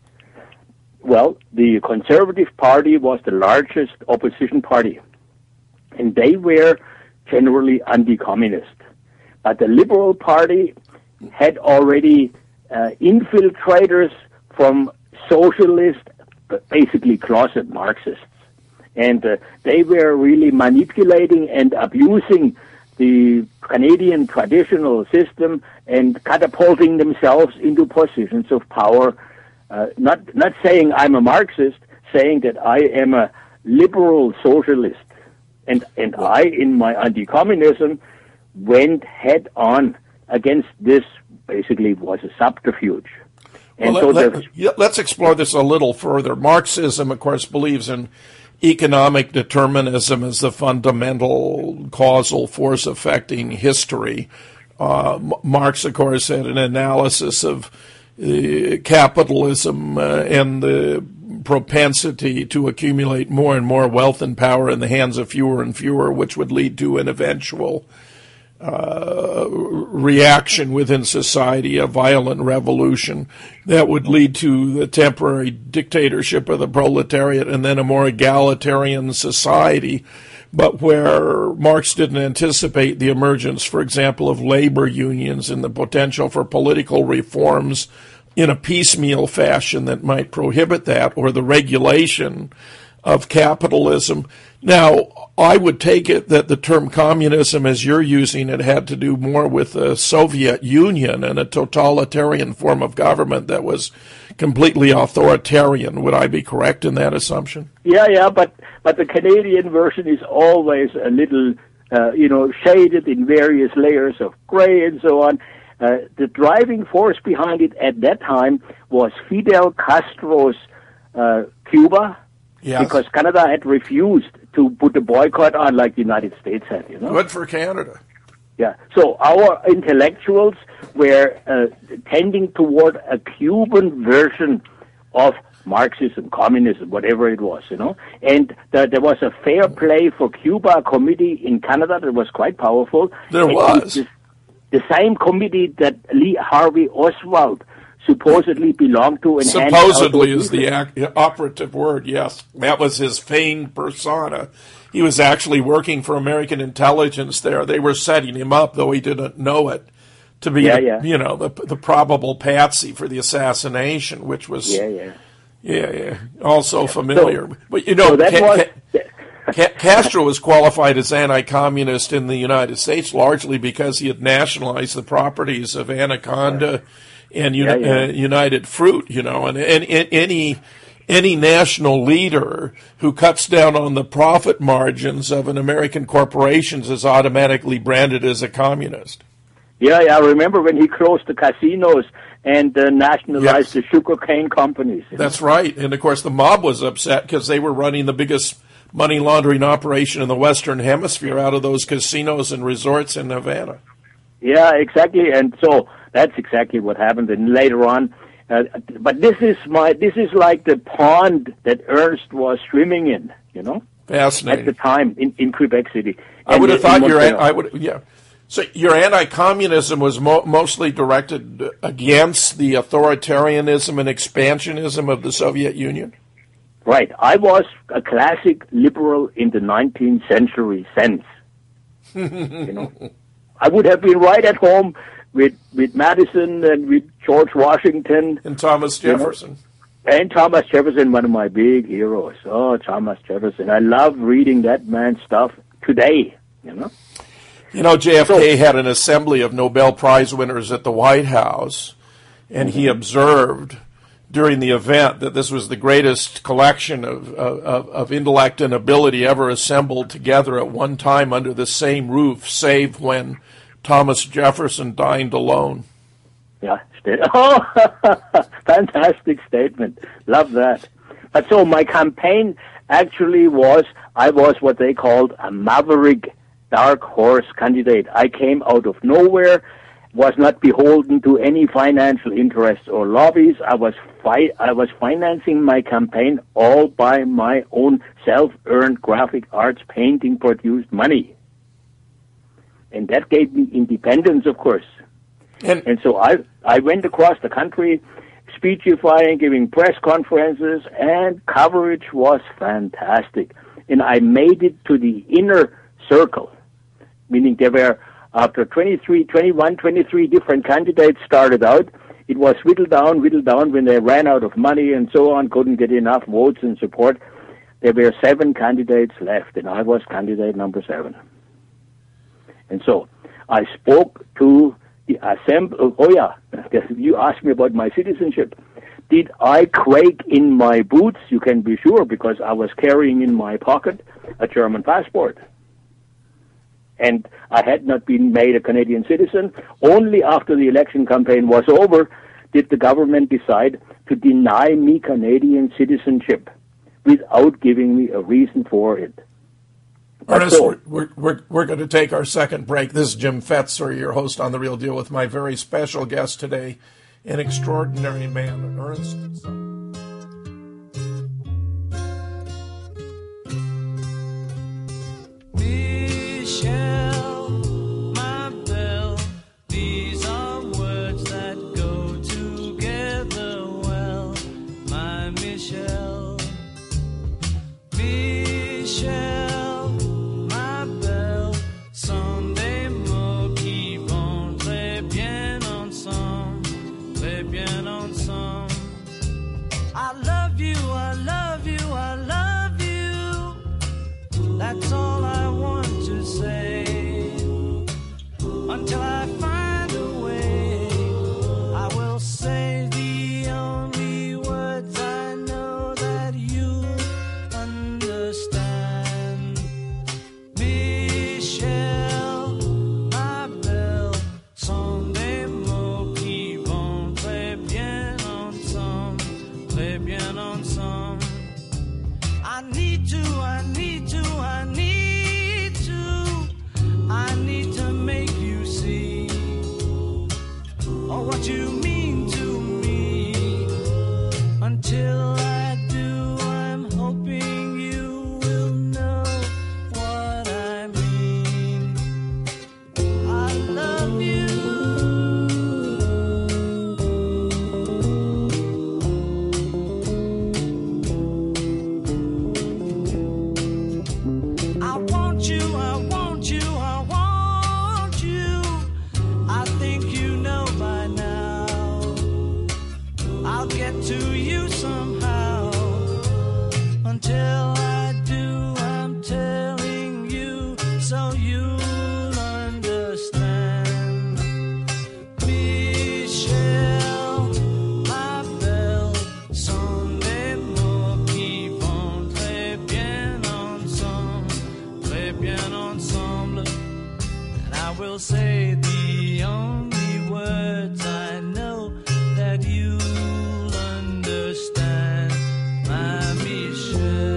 Well, the Conservative Party was the largest opposition party, and they were generally anti-communist. But the Liberal Party had already infiltrators from socialist, basically closet Marxists. And they were really manipulating and abusing the Canadian traditional system and catapulting themselves into positions of power. Not saying I'm a Marxist, saying that I am a liberal socialist. And I, in my anti-communism, went head on against this. Basically, was a subterfuge. And let's explore this a little further. Marxism, of course, believes in economic determinism as the fundamental causal force affecting history. Marx, of course, had an analysis of capitalism and the propensity to accumulate more and more wealth and power in the hands of fewer and fewer, which would lead to an eventual reaction within society, a violent revolution that would lead to the temporary dictatorship of the proletariat and then a more egalitarian society, but where Marx didn't anticipate the emergence, for example, of labor unions and the potential for political reforms in a piecemeal fashion that might prohibit that, or the regulation of capitalism. Now, I would take it that the term communism, as you're using it, had to do more with the Soviet Union and a totalitarian form of government that was completely authoritarian. Would I be correct in that assumption? Yeah, but the Canadian version is always a little, shaded in various layers of gray and so on. The driving force behind it at that time was Fidel Castro's Cuba. Yes. Because Canada had refused to put a boycott on like the United States had, Good for Canada. Yeah. So our intellectuals were tending toward a Cuban version of Marxism, communism, whatever it was, And there was a Fair Play for Cuba committee in Canada that was quite powerful. There was. The same committee that Lee Harvey Oswald supposedly belonged to. And supposedly is the operative word, yes. That was his feigned persona. He was actually working for American intelligence there. They were setting him up, though he didn't know it, to be, the probable patsy for the assassination, which was also familiar. But, Castro was qualified as anti-communist in the United States largely because he had nationalized the properties of Anaconda and United Fruit, and any national leader who cuts down on the profit margins of an American corporation is automatically branded as a communist. Yeah, I remember when he closed the casinos and nationalized the sugarcane companies. That's right. And, of course, the mob was upset because they were running the biggest money laundering operation in the Western Hemisphere out of those casinos and resorts in Havana. Yeah, exactly. And so that's exactly what happened. And later on, but this is like the pond that Ernst was swimming in, Fascinating. At the time in Quebec City. I would have thought So your anti-communism was mostly directed against the authoritarianism and expansionism of the Soviet Union? Right. I was a classic liberal in the 19th century sense. I would have been right at home with Madison and with George Washington. And Thomas Jefferson. And Thomas Jefferson, one of my big heroes. Oh, Thomas Jefferson. I love reading that man's stuff today, You know, JFK had an assembly of Nobel Prize winners at the White House, and he observed during the event that this was the greatest collection of intellect and ability ever assembled together at one time under the same roof, save when Thomas Jefferson dined alone. Yeah. Oh, fantastic statement. Love that. But so my campaign actually I was what they called a maverick dark horse candidate. I came out of nowhere, was not beholden to any financial interests or lobbies. I was financing my campaign all by my own self-earned graphic arts painting produced money. And that gave me independence, of course. And so I went across the country speechifying, giving press conferences, and coverage was fantastic. And I made it to the inner circle, meaning there were, after 23 different candidates started out, it was whittled down when they ran out of money and so on, couldn't get enough votes and support. There were 7 candidates left, and I was candidate number 7. And so I spoke to the assembly. Oh yeah, you asked me about my citizenship. Did I quake in my boots? You can be sure, because I was carrying in my pocket a German passport. And I had not been made a Canadian citizen. Only after the election campaign was over did the government decide to deny me Canadian citizenship without giving me a reason for it. Ernest, we're going to take our second break. This is Jim Fetzer, your host on The Real Deal, with my very special guest today, an extraordinary man, Ernst. Michelle, my belle, these are words that go together well. My Michelle, Michelle, my belle, Sunday mots qui vont très bien ensemble, très bien ensemble. I love you, I love you, I love you. That's all I want to say. Until I find a way, I will say the only words I know that you understand. Michelle, ma belle, sont des mots qui vont très bien ensemble, très bien ensemble. I need to, I need to, I need to, I need to make you see, oh, what you mean to me. Until I do, I'm hoping you will know what I mean. I love you. I want you, I want you, I want you. I think you know by now. I'll get to you somehow. Until I do, I'm telling you so you'll understand. Michelle, ma belle, sont des mots qui vont très bien ensemble, très bien ensemble. And I will say the only words I know that you'll understand, my Michelle.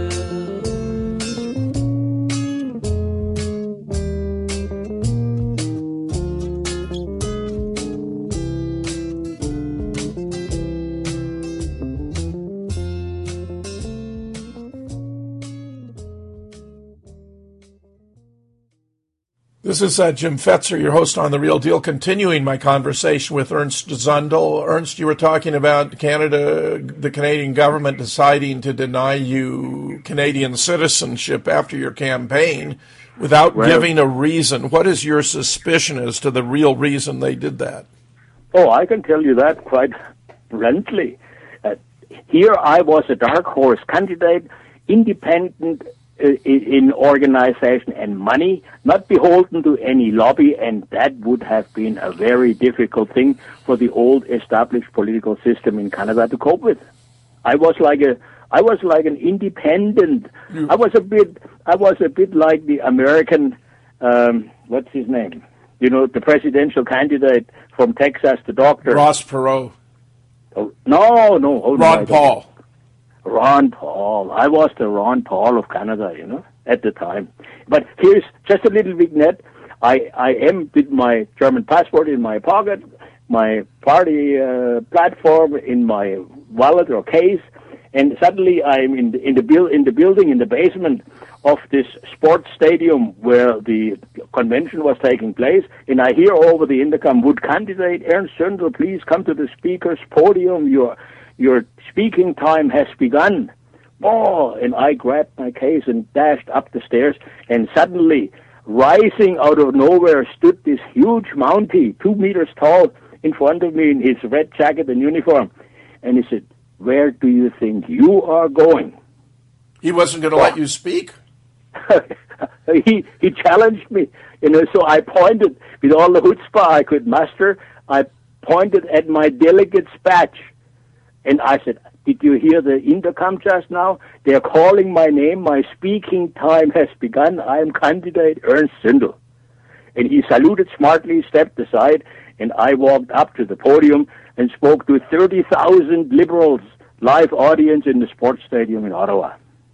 This is Jim Fetzer, your host on The Real Deal, continuing my conversation with Ernst Zundel. Ernst, you were talking about Canada, the Canadian government deciding to deny you Canadian citizenship after your campaign Without Well- giving a reason, what is your suspicion as to the real reason they did that? Oh, I can tell you that quite bluntly. Here I was a dark horse candidate, independent in organization and money, not beholden to any lobby, and that would have been a very difficult thing for the old established political system in Canada to cope with. I was like an independent. I was a bit like the American, what's his name? You know, the presidential candidate from Texas, the doctor. Ross Perot. Oh, no. Oh, Ron Paul. Ron Paul. I was the Ron Paul of Canada, you know, at the time. But here's just a little vignette. I am with my German passport in my pocket, my party platform in my wallet or case, and suddenly I'm in the building in the basement of this sports stadium where the convention was taking place, and I hear over the intercom, "Would candidate Ernst Zündel please come to the speaker's podium? Your speaking time has begun." Oh, and I grabbed my case and dashed up the stairs, and suddenly, rising out of nowhere, stood this huge Mountie, 2 meters tall, in front of me in his red jacket and uniform. And he said, "Where do you think you are going?" He wasn't going to let you speak? he challenged me, you know, so I pointed with all the chutzpah I could muster. I pointed at my delegate's badge, and I said, "Did you hear the intercom just now? They're calling my name. My speaking time has begun. I am candidate Ernst Zündel." And he saluted smartly, stepped aside, and I walked up to the podium and spoke to 30,000 Liberals, live audience in the sports stadium in Ottawa.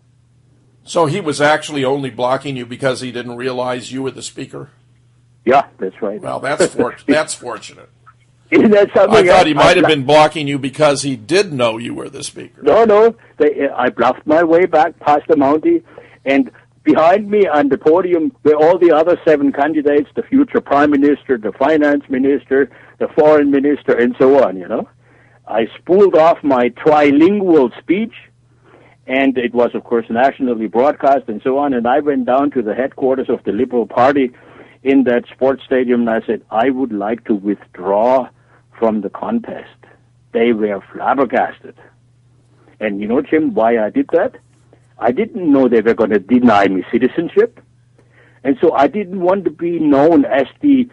So he was actually only blocking you because he didn't realize you were the speaker? Yeah, that's right. Well, that's that's fortunate. Isn't that something? I thought he might have been blocking you because he did know you were the speaker. No. I bluffed my way back past the Mountie, and behind me on the podium were all the other 7 candidates, the future prime minister, the finance minister, the foreign minister, and so on, you know. I spooled off my trilingual speech, and it was, of course, nationally broadcast and so on, and I went down to the headquarters of the Liberal Party in that sports stadium, and I said, "I would like to withdraw from the contest." They were flabbergasted. And you know, Jim, why I did that? I didn't know they were going to deny me citizenship, and so I didn't want to be known as the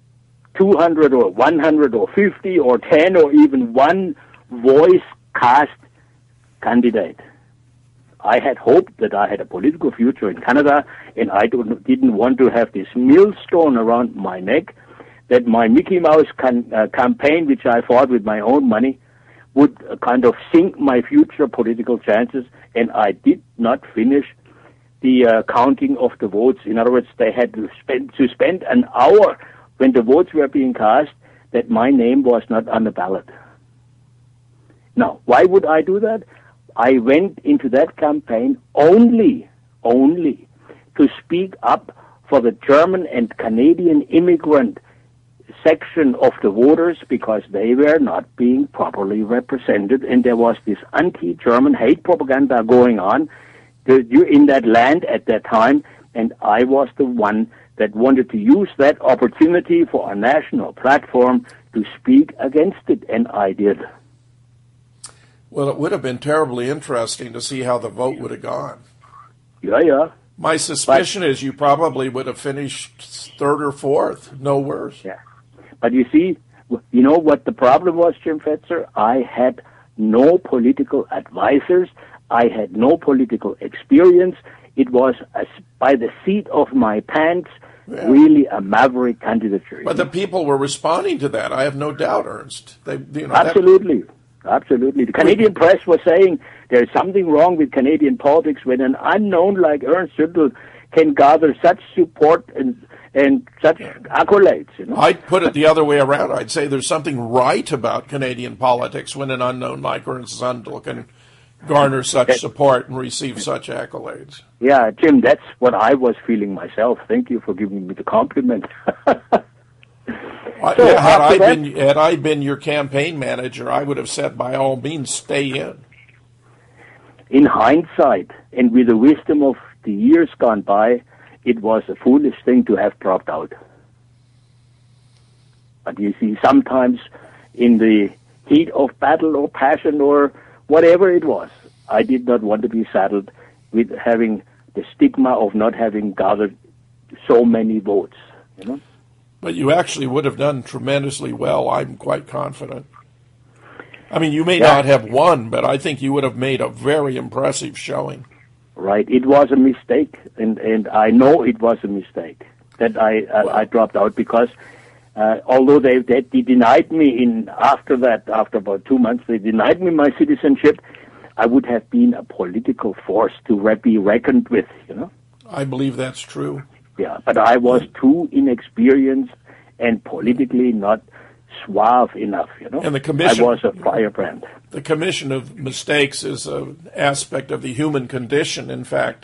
200 or 100 or 50 or 10 or even 1 voice cast candidate. I had hoped that I had a political future in Canada, and I didn't want to have this millstone around my neck, that my Mickey Mouse campaign, which I fought with my own money, would kind of sink my future political chances, and I did not finish the counting of the votes. In other words, they had to spend an hour when the votes were being cast that my name was not on the ballot. Now, why would I do that? I went into that campaign only to speak up for the German and Canadian immigrant section of the voters, because they were not being properly represented, and there was this anti-German hate propaganda going on in that land at that time, and I was the one that wanted to use that opportunity for a national platform to speak against it, and I did. Well, it would have been terribly interesting to see how the vote would have gone. Yeah. My suspicion is you probably would have finished 3rd or 4th, no worse. Yeah. But you see, you know what the problem was, Jim Fetzer? I had no political advisors. I had no political experience. It was, by the seat of my pants, really a candidature. But the people were responding to that. I have no doubt, Ernst. Absolutely. The Canadian press was saying there's something wrong with Canadian politics when an unknown like Ernst Zündel can gather such support and such accolades. You know? I'd put it the other way around. I'd say there's something right about Canadian politics when an unknown like Ernst Zündel can garner such support and receive such accolades. Yeah, Jim, that's what I was feeling myself. Thank you for giving me the compliment. Had I been your campaign manager, I would have said, by all means, stay in. In hindsight, and with the wisdom of the years gone by, it was a foolish thing to have dropped out. But you see, sometimes in the heat of battle or passion or whatever it was, I did not want to be saddled with having the stigma of not having gathered so many votes, you know. But you actually would have done tremendously well, I'm quite confident. I mean, you may not have won, but I think you would have made a very impressive showing. Right. It was a mistake, and I know it was a mistake that I dropped out because although they denied me after about 2 months, they denied me my citizenship, I would have been a political force to be reckoned with, you know. I believe that's true. Yeah, but I was too inexperienced and politically not suave enough, you know. And the commission, I was a firebrand. The commission of mistakes is an aspect of the human condition. In fact,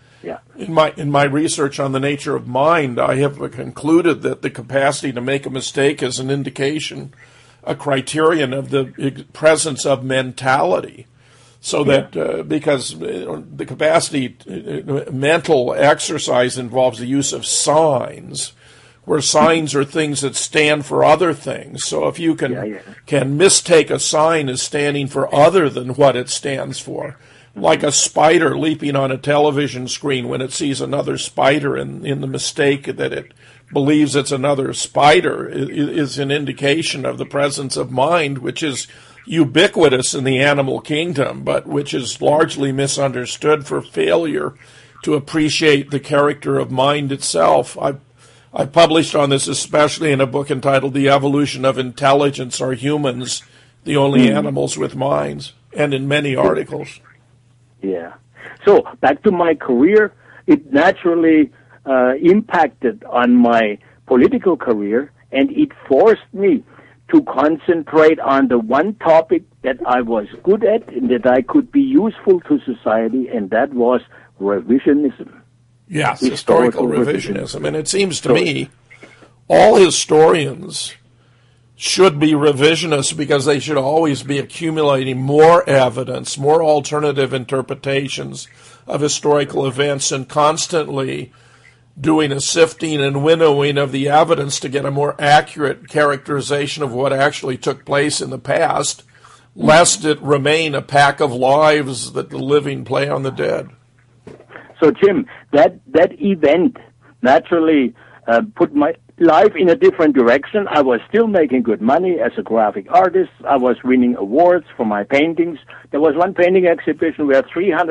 in my research on the nature of mind, I have concluded that the capacity to make a mistake is an indication, a criterion of the presence of mentality. So that because the capacity, mental exercise involves the use of signs, where signs are things that stand for other things. So if you can mistake a sign as standing for other than what it stands for, like a spider leaping on a television screen when it sees another spider, in the mistake that it believes it's another spider is an indication of the presence of mind, which is ubiquitous in the animal kingdom, but which is largely misunderstood for failure to appreciate the character of mind itself. I published on this especially in a book entitled The Evolution of Intelligence. Are Humans the Only Animals with Minds? And in many articles. Yeah. So back to my career, it naturally impacted on my political career, and it forced me to concentrate on the one topic that I was good at and that I could be useful to society, and that was revisionism. Yes, historical revisionism. And it seems to me all historians should be revisionists because they should always be accumulating more evidence, more alternative interpretations of historical events, and constantly doing a sifting and winnowing of the evidence to get a more accurate characterization of what actually took place in the past, lest it remain a pack of lives that the living play on the dead. So, Jim, that event naturally put my life in a different direction. I was still making good money as a graphic artist. I was winning awards for my paintings. There was one painting exhibition where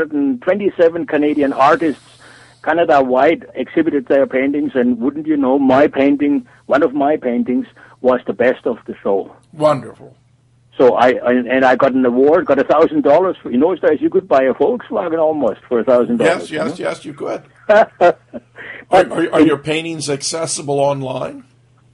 327 Canadian artists Canada-wide exhibited their paintings, and wouldn't you know, my painting, one of my paintings, was the best of the show. Wonderful. So I got an award, got $1,000. In those days, you could buy a Volkswagen almost for $1,000. Yes, you could. Are your paintings accessible online?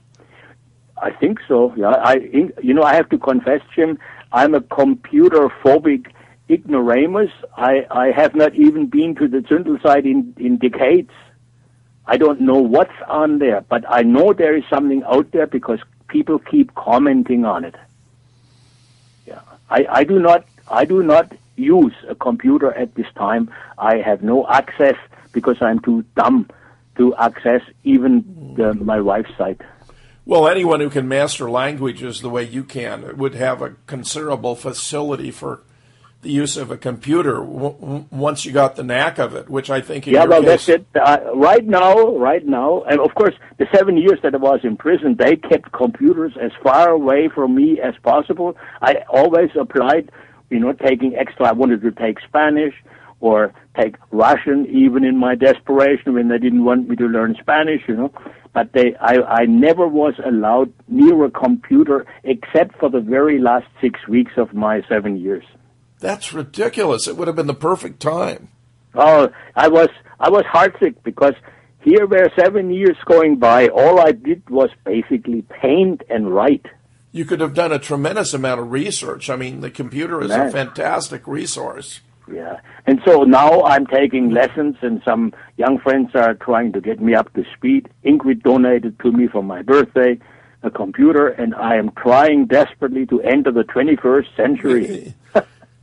I think so. Yeah, I have to confess, Jim, I'm a computer phobic ignoramus. I have not even been to the Zündel site in decades. I don't know what's on there, but I know there is something out there because people keep commenting on it. Yeah, I do not use a computer at this time. I have no access because I'm too dumb to access even my wife's site. Well, anyone who can master languages the way you can would have a considerable facility for the use of a computer once you got the knack of it, which I think in your case... that's it. Right now, and of course, the 7 years that I was in prison, they kept computers as far away from me as possible. I always applied, taking extra. I wanted to take Spanish or take Russian, even in my desperation when they didn't want me to learn Spanish, But I never was allowed near a computer except for the very last 6 weeks of my 7 years. That's ridiculous. It would have been the perfect time. Oh, I was heartsick because here were 7 years going by. All I did was basically paint and write. You could have done a tremendous amount of research. I mean, the computer is a fantastic resource. Yeah. And so now I'm taking lessons, and some young friends are trying to get me up to speed. Ingrid donated to me for my birthday a computer, and I am trying desperately to enter the 21st century.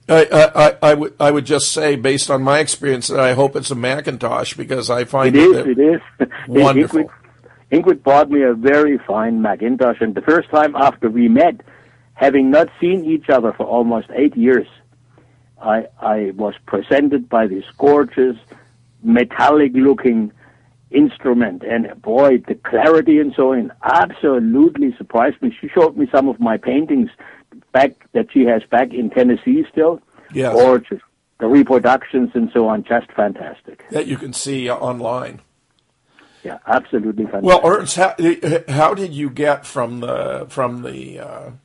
I would just say, based on my experience, that I hope it's a Macintosh because I find it is. Wonderful. Ingrid bought me a very fine Macintosh, and the first time after we met, having not seen each other for almost 8 years, I was presented by this gorgeous, metallic-looking instrument, and boy, the clarity and so on absolutely surprised me. She showed me some of my paintings that she has back in Tennessee still. Yes. Gorgeous. The reproductions and so on, just fantastic. That you can see online. Yeah, absolutely fantastic. Well, Ernst, how did you get from the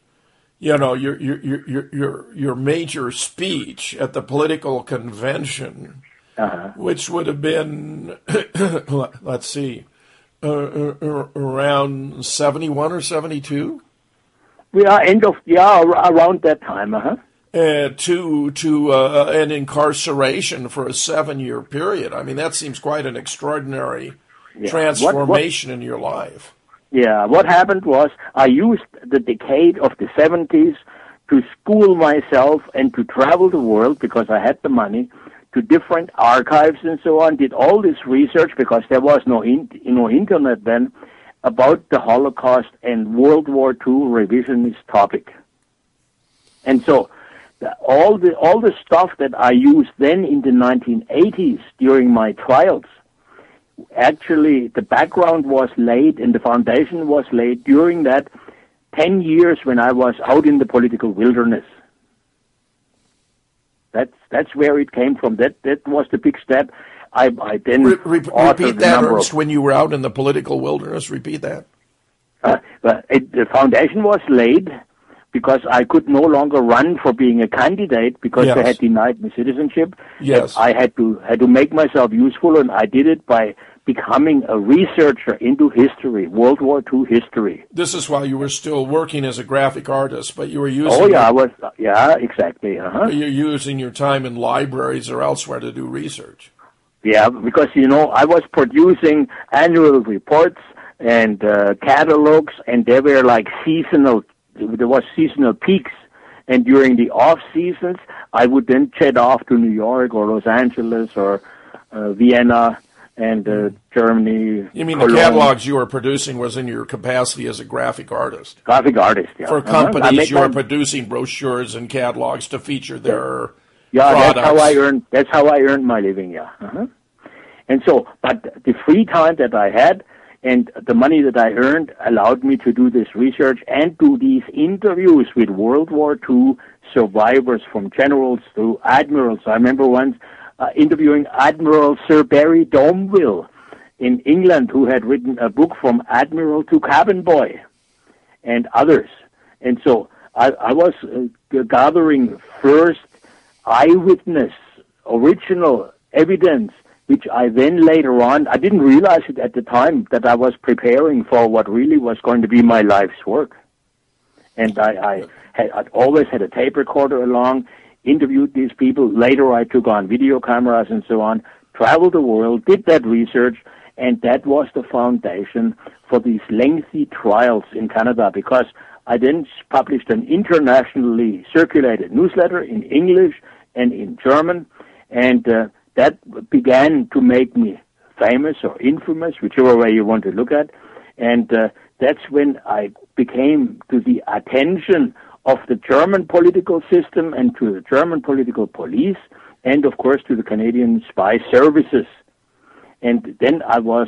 your major speech at the political convention, which would have been, let's see, around 71 or 72? Around that time, to an incarceration for a 7-year period. I mean, that seems quite an extraordinary transformation in your life. Yeah, what happened was I used the decade of the 70s to school myself and to travel the world because I had the money to different archives and so on, did all this research because there was no internet then, about the Holocaust and World War II revisionist topic. And so all the stuff that I used then in the 1980s during my trials, actually the background was laid and the foundation was laid during that 10 years when I was out in the political wilderness. That's where it came from. That was the big step. I then repeat that, Ernst, when you were out in the political wilderness. Repeat that. The foundation was laid because I could no longer run for being a candidate because they had denied me citizenship. Yes, I had to make myself useful, and I did it by becoming a researcher into history, World War II history. This is while you were still working as a graphic artist, but you were using... Oh, yeah, exactly. You're using your time in libraries or elsewhere to do research. Yeah, because, I was producing annual reports and catalogs, and they were like seasonal. There was seasonal peaks, and during the off seasons, I would then jet off to New York or Los Angeles or Vienna and Germany. You mean Cologne. The catalogs you were producing was in your capacity as a graphic artist? Graphic artist, yeah. For companies, you were producing brochures and catalogs to feature their products. That's how I earned my living, yeah. And so, but the free time that I had and the money that I earned allowed me to do this research and do these interviews with World War II survivors, from generals to admirals. I remember once interviewing Admiral Sir Barry Domville in England, who had written a book From Admiral to Cabin Boy, and others. And so I was gathering first eyewitness, original evidence, which I then later on, I didn't realize it at the time, that I was preparing for what really was going to be my life's work. And I'd always had a tape recorder along, interviewed these people. Later I took on video cameras and so on, traveled the world, did that research, and that was the foundation for these lengthy trials in Canada, because I then published an internationally circulated newsletter in English and in German, and that began to make me famous or infamous, whichever way you want to look at. And that's when I became to the attention of the German political system and to the German political police, and of course to the Canadian spy services. And then I was,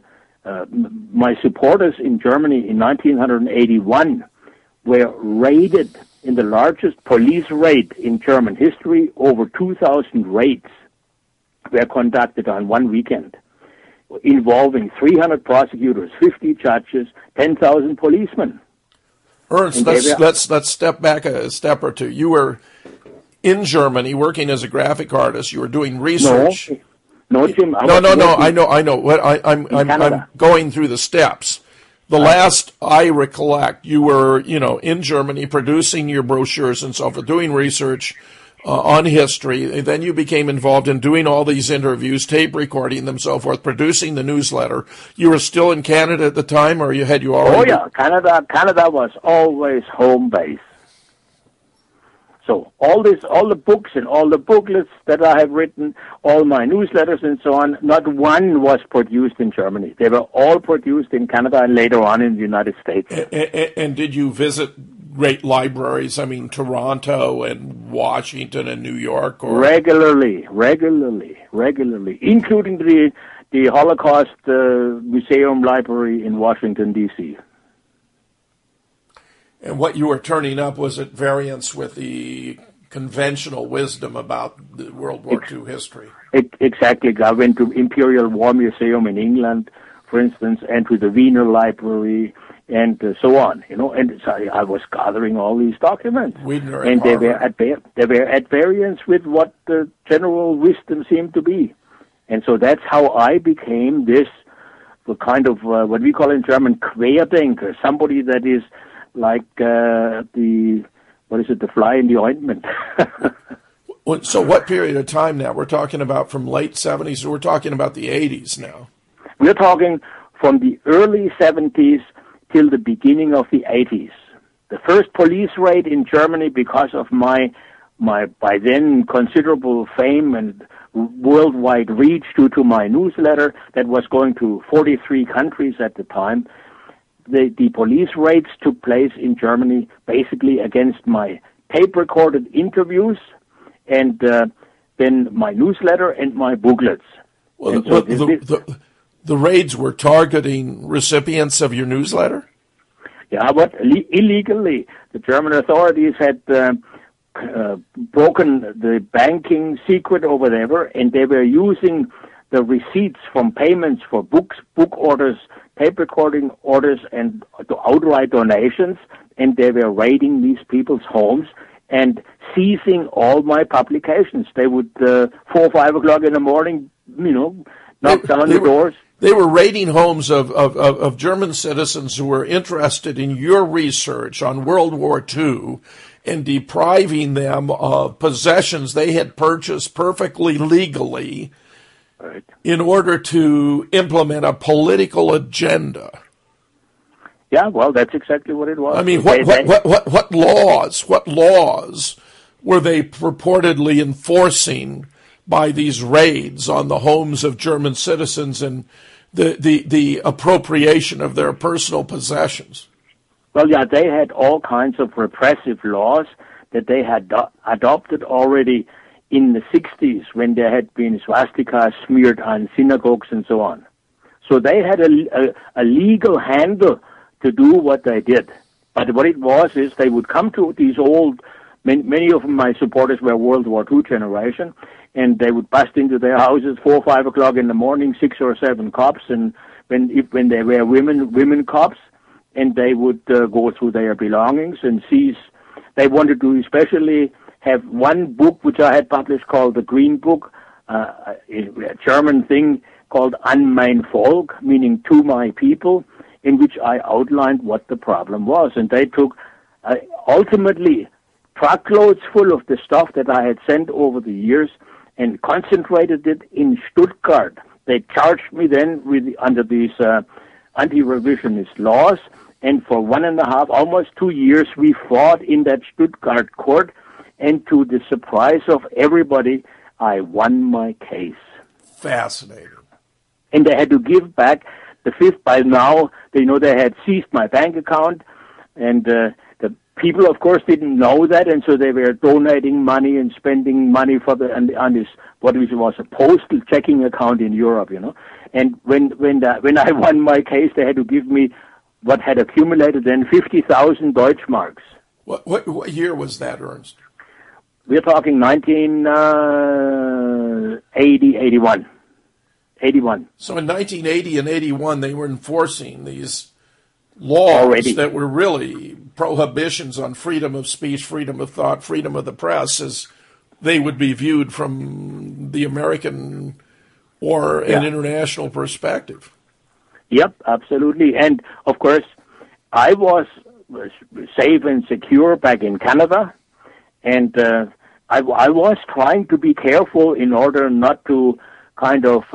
my supporters in Germany in 1981 were raided in the largest police raid in German history. Over 2,000 raids were conducted on one weekend, involving 300 prosecutors, 50 judges, 10,000 policemen. Ernst, let's step back a step or two. You were in Germany working as a graphic artist. You were doing research. No, Jim. No. I know. What I'm going through the steps. The last I recollect, you were, in Germany producing your brochures and so forth, doing research on history. Then you became involved in doing all these interviews, tape recording them, so forth, producing the newsletter. You were still in Canada at the time, or had you already? Oh yeah, Canada was always home base. So all the books and all the booklets that I have written, all my newsletters and so on, not one was produced in Germany. They were all produced in Canada and later on in the United States. And did you visit great libraries? I mean, Toronto and Washington and New York? Or? Regularly, including the Holocaust Museum Library in Washington, D.C. And what you were turning up was at variance with the conventional wisdom about the World War II history. Exactly. I went to Imperial War Museum in England, for instance, and to the Wiener Library, and so on. And so I was gathering all these documents, and they were at variance with what the general wisdom seemed to be, and so that's how I became this kind of what we call in German Querdenker, somebody that is like the fly in the ointment. So what period of time now? We're talking about from late 70s, or we're talking about the 80s now? We're talking from the early 70s till the beginning of the 80s. The first police raid in Germany, because of my by then considerable fame and worldwide reach due to my newsletter that was going to 43 countries at the time, the police raids took place in Germany basically against my tape-recorded interviews and then my newsletter and my booklets. Well, the raids were targeting recipients of your newsletter? Yeah, but illegally. The German authorities had broken the banking secret over there, and they were using the receipts from payments for book orders, tape recording orders, and outright donations, and they were raiding these people's homes and seizing all my publications. They would, 4 or 5 o'clock in the morning, knock down the doors. They were raiding homes of German citizens who were interested in your research on World War II and depriving them of possessions they had purchased perfectly legally, right, in order to implement a political agenda. Yeah, well, that's exactly what it was. I mean, what laws were they purportedly enforcing by these raids on the homes of German citizens and the appropriation of their personal possessions? Well, yeah, they had all kinds of repressive laws that they had adopted already in the 60s when there had been swastikas smeared on synagogues and so on. So they had a legal handle to do what they did. But what it was is they would come to these old, many of my supporters were World War II generation, and they would bust into their houses 4 or 5 o'clock in the morning, 6 or 7 cops, and when they were women cops, and they would go through their belongings and seize. They wanted to especially have one book which I had published called the Green Book, a German thing called An mein Volk, meaning to my people, in which I outlined what the problem was. And they took ultimately truckloads full of the stuff that I had sent over the years and concentrated it in Stuttgart. They charged me then under these anti-revisionist laws, and for 1.5, almost 2 years, we fought in that Stuttgart court, and to the surprise of everybody, I won my case. Fascinating. And they had to give back the fifth. By now, they had seized my bank account, and the people, of course, didn't know that, and so they were donating money and spending money on this what was a postal checking account in Europe, And when I won my case, they had to give me what had accumulated then 50,000 Deutschmarks. What year was that, Ernst? We're talking 1980, 81. 81. So in 1980 and 81, they were enforcing these laws already that were really prohibitions on freedom of speech, freedom of thought, freedom of the press, as they would be viewed from the American or an international perspective. Yep, absolutely. And, of course, I was safe and secure back in Canada, and I was trying to be careful in order not to kind of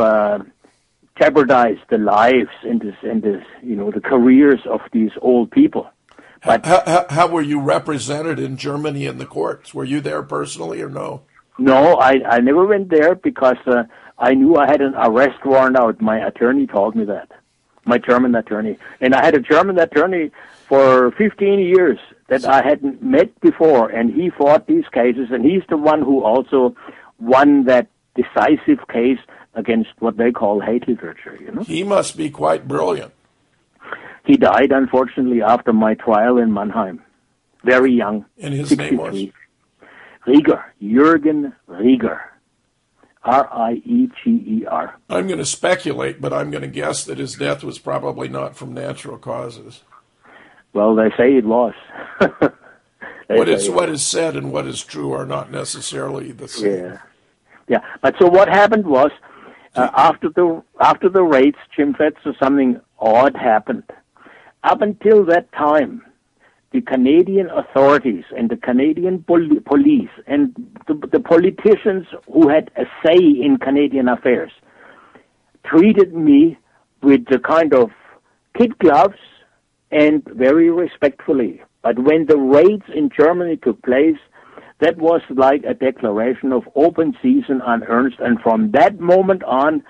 jeopardize the lives and the careers of these old people. But How were you represented in Germany in the courts? Were you there personally or no? no, I never went there because I knew I had an arrest warrant out. My attorney told me that, my German attorney. And I had a German attorney for 15 years that I hadn't met before, and he fought these cases, and he's the one who also won that decisive case against what they call hate literature, you know. He must be quite brilliant. He died, unfortunately, after my trial in Mannheim. Very young. And his 63. name was? Rieger. Jürgen Rieger. R-I-E-G-E-R. I'm going to speculate, but I'm going to guess that his death was probably not from natural causes. Well, they say it was. What is said and what is true are not necessarily the same. Yeah. Yeah. But so what happened was, after the raids, Jim Fetzer, something odd happened. Up until that time, the Canadian authorities and the Canadian police and the politicians who had a say in Canadian affairs treated me with the kind of kid gloves and very respectfully. But when the raids in Germany took place, that was like a declaration of open season on Ernst. And from that moment on,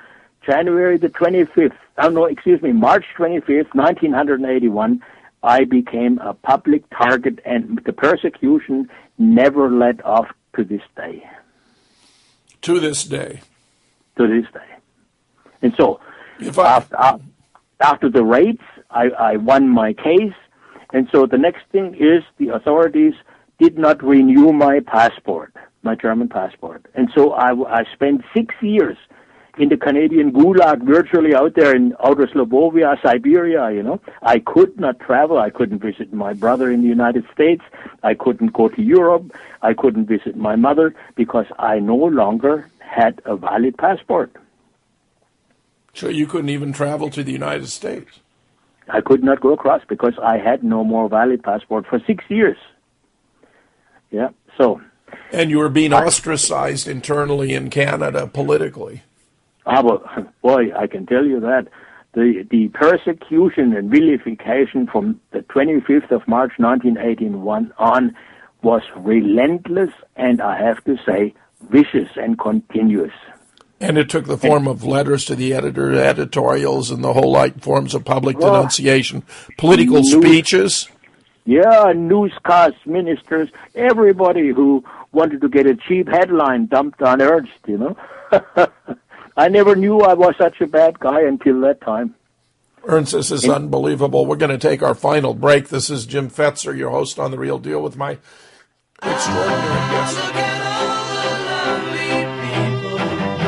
March 25th, 1981, I became a public target, and the persecution never let off to this day. To this day. To this day. And so, after the raids, I won my case, and so the next thing is the authorities did not renew my passport, my German passport. And so I spent 6 years in the Canadian Gulag, virtually out there in outer Slobovia, Siberia, you know. I could not travel. I couldn't visit my brother in the United States. I couldn't go to Europe. I couldn't visit my mother because I no longer had a valid passport. So you couldn't even travel to the United States? I could not go across because I had no more valid passport for 6 years. Yeah, so. And you were being ostracized internally in Canada politically. But, boy, I can tell you that the persecution and vilification from the 25th of March 1981 on was relentless and, I have to say, vicious and continuous. And it took the form of letters to the editor, editorials, and the whole like forms of public denunciation, political speeches. Yeah, newscasts, ministers, everybody who wanted to get a cheap headline dumped on Ernst, you know. I never knew I was such a bad guy until that time. Ernst, this is unbelievable. We're going to take our final break. This is Jim Fetzer, your host on The Real Deal, with my extraordinary guest. Look at all the lovely people.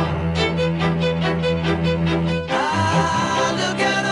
Look at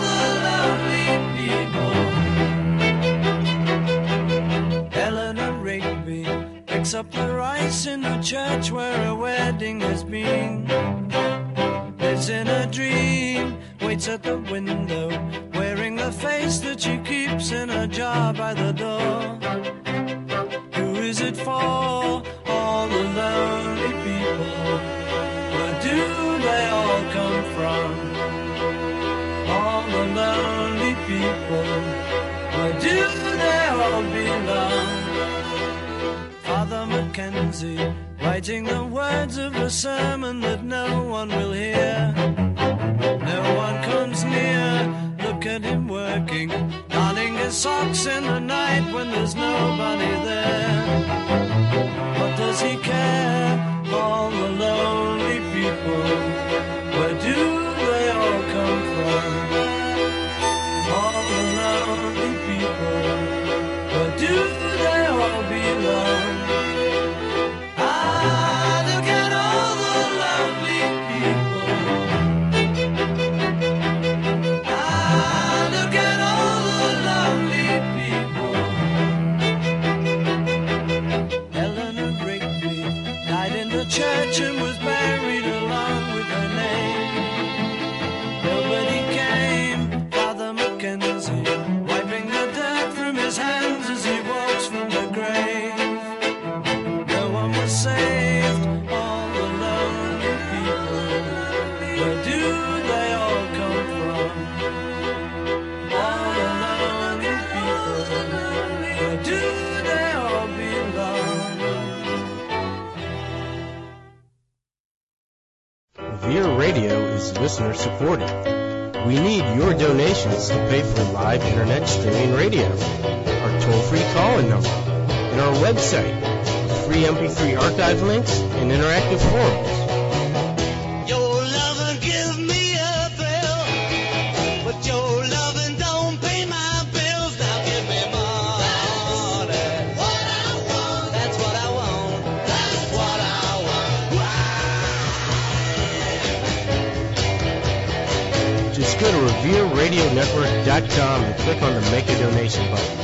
all the lovely people. Eleanor Rigby picks up the rice in the church where a wedding has been. Lives in a dream, waits at the window, wearing the face that she keeps in a jar by the door. Who is it for? All the lonely people. Where do they all come from? All the lonely people. Where do they all belong? Father Mackenzie, writing the words of a sermon that no one will hear. No one comes near, look at him working, darning his socks in the night when there's nobody there. What does he care? All the lonely people, where do they all come from? All the lonely people, where do they all belong? Look at all the lovely people. Look at all the lovely people. Eleanor Rigby died in the church and was buried along with her name. Nobody came. Father Mackenzie wiping the dirt from his hands as he walks listener-supported. We need your donations to pay for live internet streaming radio, our toll-free call-in number, and our website, free MP3 archive links, and interactive forums. Your lovin' give me a thrill, but your lovin' don't pay my bills. Now give me money. That's what I want. That's what I want. That's what I want. Just go to RevereRadioNetwork.com and click on the Make a Donation button.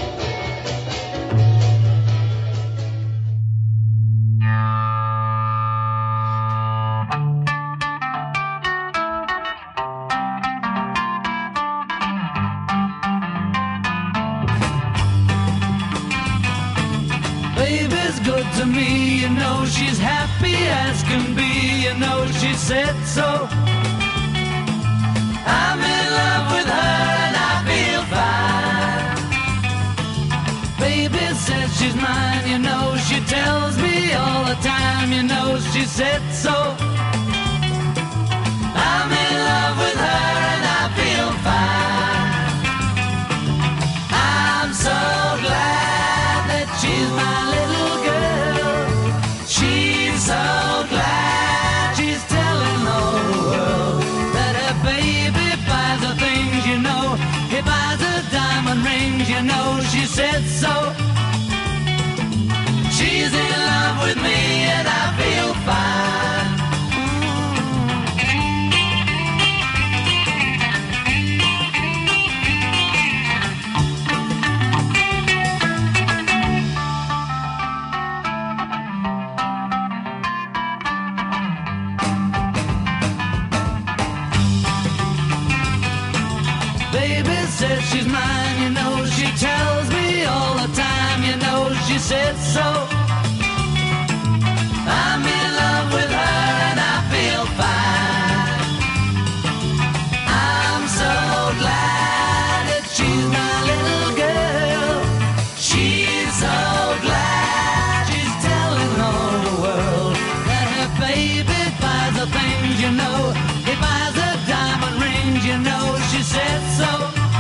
Baby's good to me, you know she's happy as can be, you know she said so. I'm in love with her and I feel fine. Baby says she's mine, you know she tells me all the time, you know she said so. I'm in love with her and I feel fine. I'm so glad that she's my little girl. She's so glad she's telling all the world that her baby buys her things, you know. He buys her diamond rings, you know she said so. She's in love with me and I feel fine. Baby says she's mine, you know she tells me all the time, you know she said so. I'm in love with her and I feel fine. I'm so glad that she's my little girl. She's so glad she's telling all the world that her baby buys her things, you know. He buys her diamond rings, you know she said so.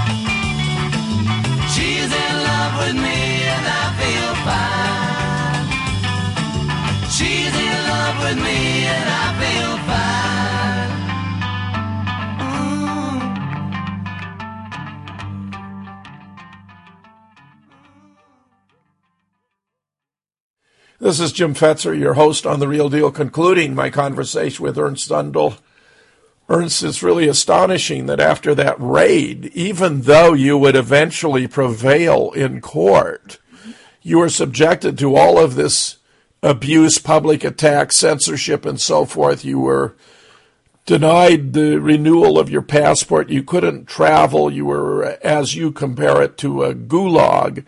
She's in love with me and I feel fine. She's in love with me and I feel fine. This is Jim Fetzer, your host on The Real Deal, concluding my conversation with Ernst Undel. Ernst, it's really astonishing that after that raid, even though you would eventually prevail in court, you were subjected to all of this abuse, public attack, censorship, and so forth. You were denied the renewal of your passport. You couldn't travel. You were, as you compare it, to a gulag.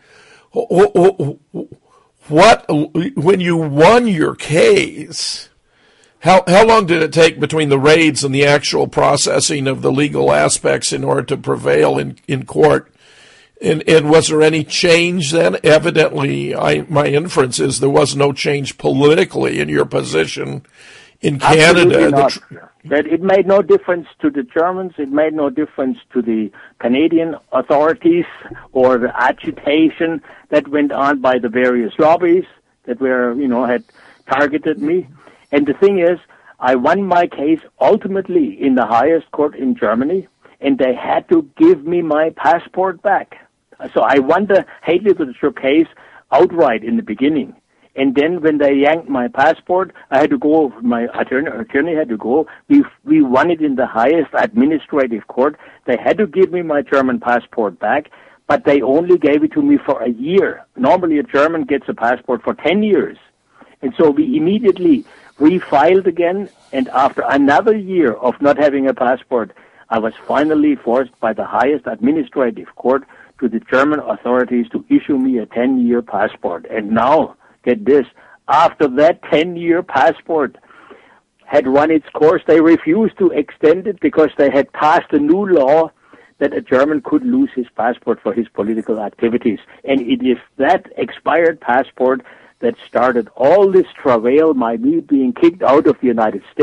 When you won your case, how long did it take between the raids and the actual processing of the legal aspects in order to prevail in court? And was there any change then? Evidently, my inference is there was no change politically in your position in Canada. That it made no difference to the Germans, it made no difference to the Canadian authorities or the agitation that went on by the various lobbies that were, had targeted me. And the thing is, I won my case ultimately in the highest court in Germany, and they had to give me my passport back. So I won the hate literature case outright in the beginning. And then when they yanked my passport, I had to go, my attorney had to go. We won it in the highest administrative court. They had to give me my German passport back, but they only gave it to me for a year. Normally a German gets a passport for 10 years. And so we immediately refiled again, and after another year of not having a passport, I was finally forced by the highest administrative court to the German authorities to issue me a 10-year passport. And now, get this, after that 10-year passport had run its course, they refused to extend it because they had passed a new law that a German could lose his passport for his political activities. And it is that expired passport that started all this travail, my me being kicked out of the United States,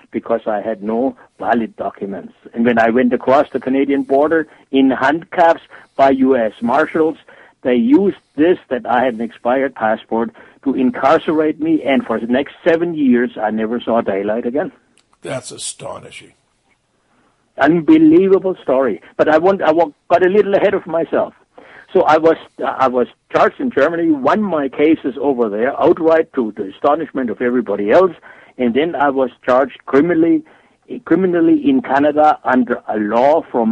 because I had no valid documents. And when I went across the Canadian border in handcuffs by U.S. Marshals, they used this, that I had an expired passport, to incarcerate me, and for the next 7 years, I never saw daylight again. That's astonishing. Unbelievable story. But I got a little ahead of myself. So I was charged in Germany, won my cases over there outright to the astonishment of everybody else, and then I was charged criminally in Canada under a law from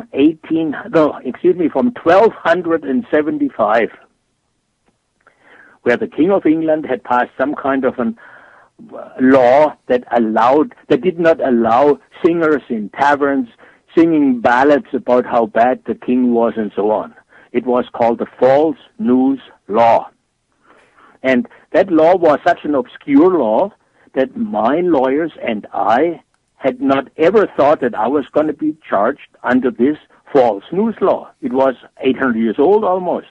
1275, where the King of England had passed some kind of an law that did not allow singers in taverns singing ballads about how bad the king was and so on. It was called the False News Law. And that law was such an obscure law that my lawyers and I had not ever thought that I was going to be charged under this false news law. It was 800 years old almost.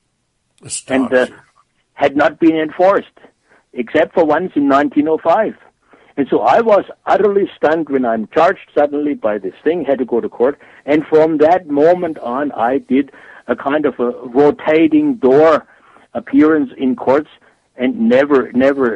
And had not been enforced, except for once in 1905. And so I was utterly stunned when I'm charged suddenly by this thing, had to go to court, and from that moment on I did a kind of a rotating door appearance in courts, and never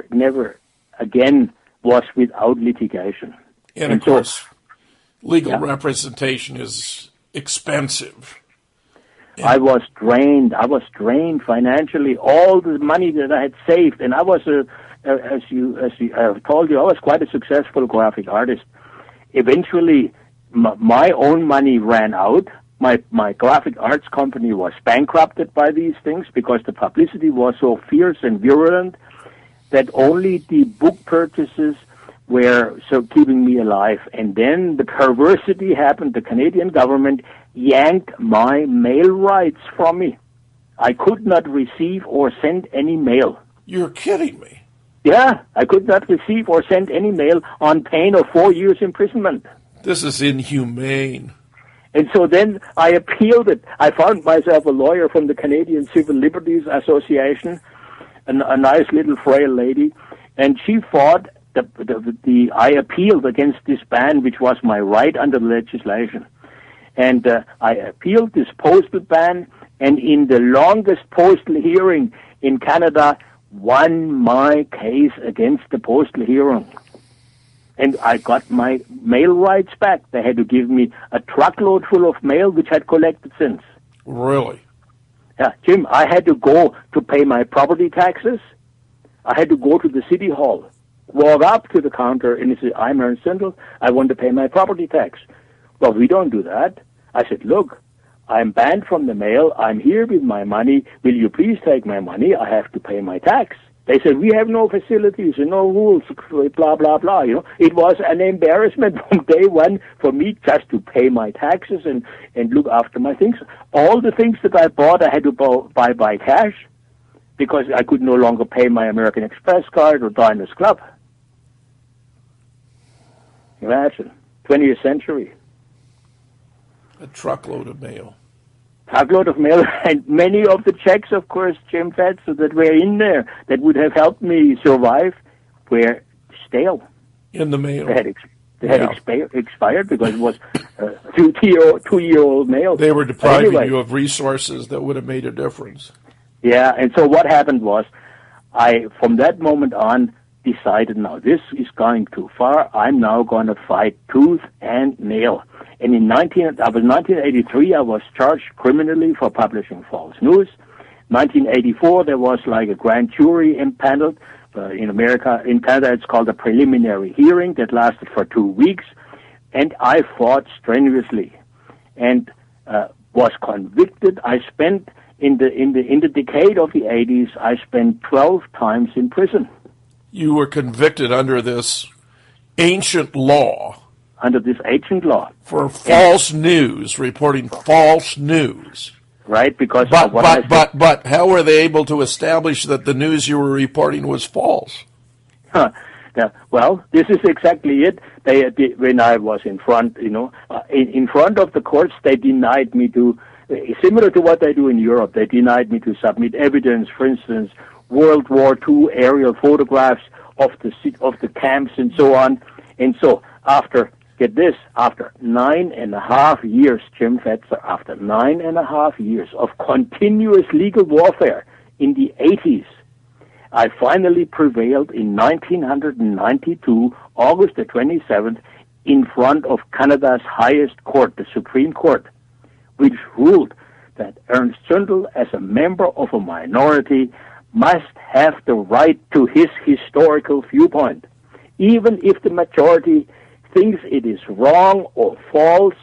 again was without litigation. And of course, legal representation is expensive. I was drained financially. All the money that I had saved, and I was as I've told you, I was quite a successful graphic artist. Eventually, my own money ran out. My graphic arts company was bankrupted by these things because the publicity was so fierce and virulent that only the book purchases were so keeping me alive. And then the perversity happened. The Canadian government yanked my mail rights from me. I could not receive or send any mail. You're kidding me. Yeah, I could not receive or send any mail on pain of 4 years imprisonment. This is inhumane. And so then I appealed it. I found myself a lawyer from the Canadian Civil Liberties Association, a nice little frail lady, and she fought I appealed against this ban, which was my right under the legislation. And I appealed this postal ban, and in the longest postal hearing in Canada, won my case against the postal hearing. And I got my mail rights back. They had to give me a truckload full of mail, which I'd collected since. Really? Yeah, Jim, I had to go to pay my property taxes. I had to go to the city hall, walk up to the counter, and say, I'm Ernst Zindel, I want to pay my property tax. Well, we don't do that. I said, look, I'm banned from the mail. I'm here with my money. Will you please take my money? I have to pay my tax. They said, we have no facilities and no rules, blah, blah, blah. You know, it was an embarrassment from day one for me just to pay my taxes and look after my things. All the things that I bought, I had to buy by cash because I could no longer pay my American Express card or Diners Club. Imagine, 20th century. A truckload of mail. Truckload of mail, and many of the checks, of course, Jim Fetz, that were in there that would have helped me survive were stale. In the mail. They had expired because it was 2-year-old mail. They were depriving you of resources that would have made a difference. Yeah, and so what happened was, I, from that moment on, decided, now this is going too far. I'm now going to fight tooth and nail. And in 1983, I was charged criminally for publishing false news. 1984, there was like a grand jury impaneled. In America, in Canada, it's called a preliminary hearing that lasted for 2 weeks. And I fought strenuously and was convicted. I spent, in the decade of the 80s, I spent 12 times in prison. You were convicted under this ancient law. Under this ancient law. For false news, reporting false news. Right, because... But how were they able to establish that the news you were reporting was false? Well, this is exactly it. When I was in front, in front of the courts, they denied me to, similar to what they do in Europe, they denied me to submit evidence, for instance, World War II aerial photographs of the camps and so on. And so after 9.5 years, Jim Fetzer, after 9.5 years of continuous legal warfare in the 80s, I finally prevailed in 1992, August the 27th, in front of Canada's highest court, the Supreme Court, which ruled that Ernst Zundel, as a member of a minority, must have the right to his historical viewpoint. Even if the majority thinks it is wrong or false,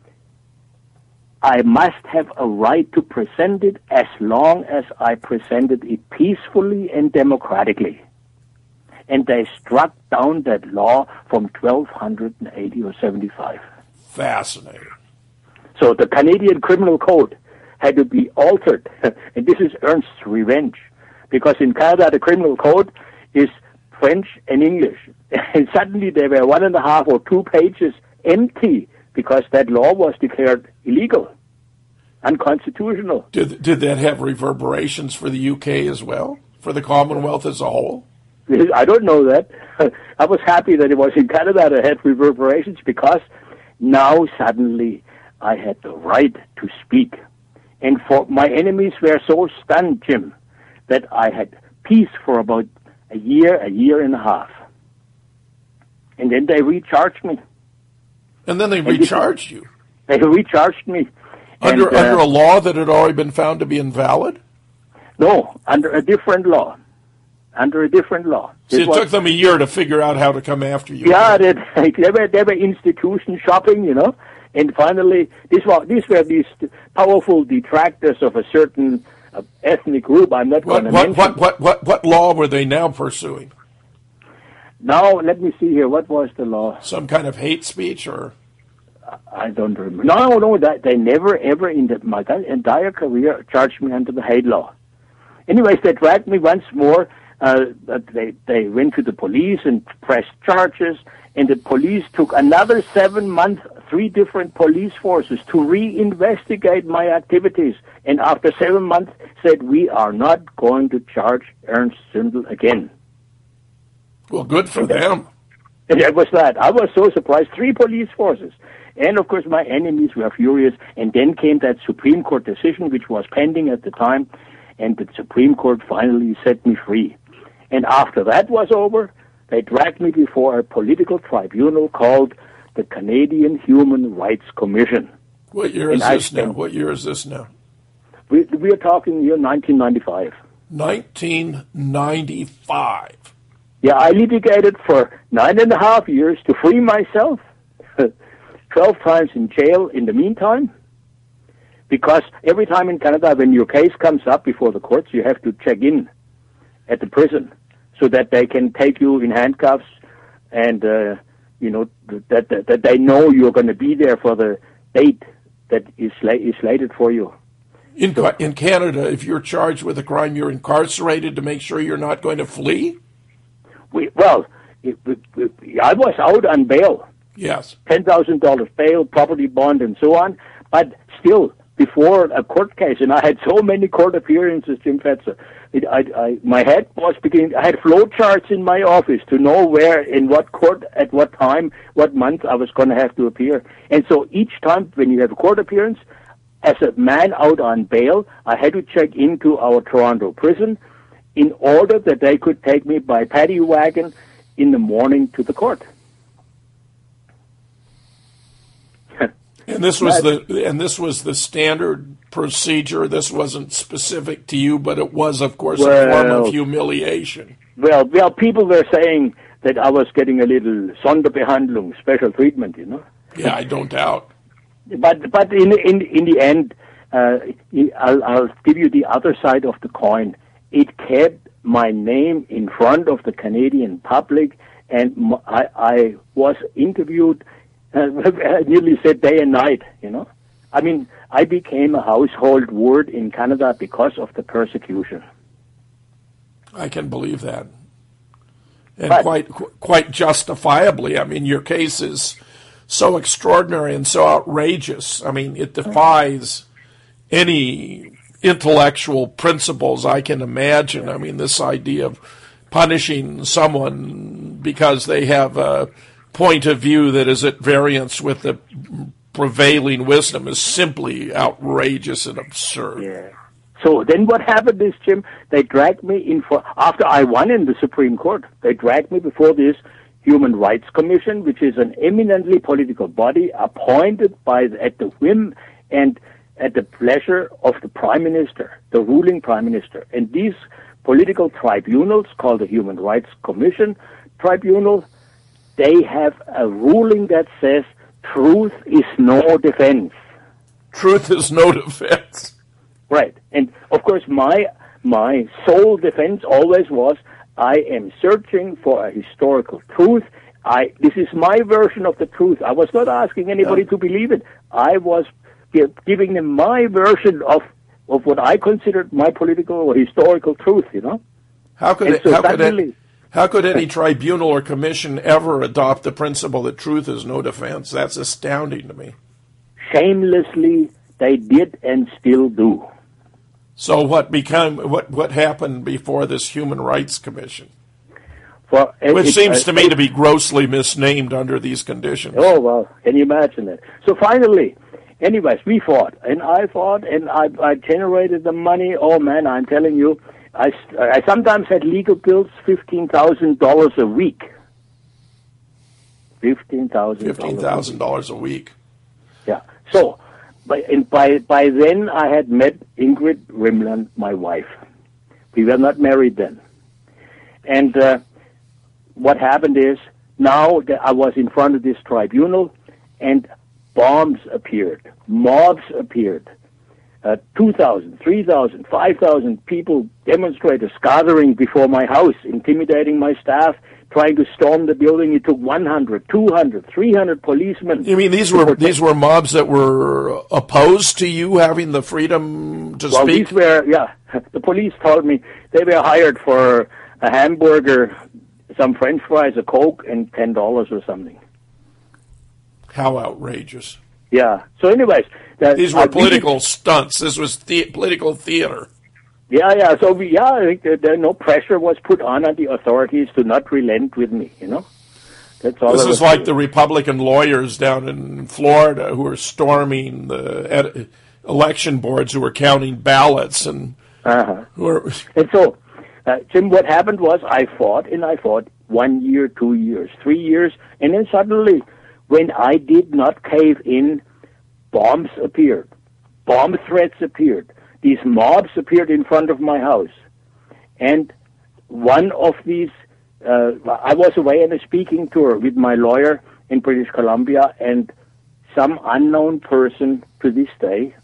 I must have a right to present it as long as I presented it peacefully and democratically. And they struck down that law from 1280 or 75. Fascinating. So the Canadian Criminal Code had to be altered. And this is Ernst's revenge. Because in Canada, the Criminal Code is French and English. And suddenly there were 1.5 or 2 pages empty because that law was declared illegal, unconstitutional. Did that have reverberations for the UK as well, for the Commonwealth as a whole? I don't know that. I was happy that it was in Canada that had reverberations because now suddenly I had the right to speak. And for my enemies were so stunned, Jim, that I had peace for about a year and a half. And then they recharged me. And then they recharged you? They recharged me. Under a law that had already been found to be invalid? No, under a different law. Under a different law. So it took them a year to figure out how to come after you. Yeah, they were institution shopping, you know. And finally, these were these powerful detractors of a certain ethnic group. I'm not going to mention. What law were they now pursuing? Now, let me see here. What was the law? Some kind of hate speech, or? I don't remember. No, they never, ever in my entire career charged me under the hate law. Anyways, they dragged me once more. They went to the police and pressed charges, and the police took another 7 months, 3 different police forces to reinvestigate my activities. And after 7 months, said, we are not going to charge Ernst Zundel again. Well, good for them. And that was that. I was so surprised. 3 police forces. And, of course, my enemies were furious. And then came that Supreme Court decision, which was pending at the time. And the Supreme Court finally set me free. And after that was over, they dragged me before a political tribunal called the Canadian Human Rights Commission. What year is this now? What year is this now? We are talking year 1995. 1995. Yeah, I litigated for 9.5 years to free myself. 12 times in jail in the meantime. Because every time in Canada, when your case comes up before the courts, you have to check in at the prison so that they can take you in handcuffs and, that they know you're going to be there for the date that is slated for you. In Canada, if you're charged with a crime, you're incarcerated to make sure you're not going to flee? I was out on bail. Yes. $10,000 bail, property bond, and so on. But still, before a court case, and I had so many court appearances, Jim Fetzer, my head was beginning. I had flow charts in my office to know where, in what court, at what time, what month I was going to have to appear. And so each time when you have a court appearance, as a man out on bail, I had to check into our Toronto prison in order that they could take me by paddy wagon in the morning to the court. And this was the standard procedure. This wasn't specific to you, but it was, of course, a form of humiliation. Well, people were saying that I was getting a little Sonderbehandlung, special treatment, you know. Yeah, I don't doubt. But in the end, I'll give you the other side of the coin. It kept my name in front of the Canadian public, and I was interviewed. I nearly said day and night, you know. I mean, I became a household word in Canada because of the persecution. I can believe that. And quite justifiably. I mean, your case is so extraordinary and so outrageous. I mean, it defies any intellectual principles I can imagine. I mean, this idea of punishing someone because they have a point of view that is at variance with the prevailing wisdom is simply outrageous and absurd. Yeah. So then what happened is, Jim, they dragged me in for, after I won in the Supreme Court, they dragged me before this Human Rights Commission, which is an eminently political body appointed at the whim and at the pleasure of the Prime Minister, the ruling Prime Minister. And these political tribunals, called the Human Rights Commission Tribunal, they have a ruling that says truth is no defense. Truth is no defense. Right. And, of course, my sole defense always was, I am searching for a historical truth. This is my version of the truth. I was not asking anybody to believe it. I was giving them my version of what I considered my political or historical truth, you know? How could any tribunal or commission ever adopt the principle that truth is no defense? That's astounding to me. Shamelessly, they did and still do. So what happened before this Human Rights Commission? Which seems to me to be grossly misnamed under these conditions. Oh, well, can you imagine that? So finally, anyways, we fought, and I fought, and I generated the money. Oh, man, I'm telling you, I sometimes had legal bills, $15,000 a week. $15,000 a week. Yeah. So, by then, I had met Ingrid Rimland, my wife. We were not married then. And what happened is, now that I was in front of this tribunal, and bombs appeared, mobs appeared. 2,000, 3,000, 5,000 people, demonstrators gathering before my house, intimidating my staff, trying to storm the building. It took 100, 200, 300 policemen. You mean these were mobs that were opposed to you having the freedom to speak? Well, these were, the police told me they were hired for a hamburger, some French fries, a Coke, and $10 or something. How outrageous. Yeah. So anyways. These were political stunts. This was political theater. Yeah. So I think no pressure was put on the authorities to not relent with me, you know. That's all. This is like the Republican lawyers down in Florida who are storming the election boards, who were counting ballots and who are... And so, Jim, what happened was I fought 1 year, 2 years, 3 years, and then suddenly, when I did not cave in, bombs appeared. Bomb threats appeared. These mobs appeared in front of my house. And one of these, I was away on a speaking tour with my lawyer in British Columbia, and some unknown person to this day,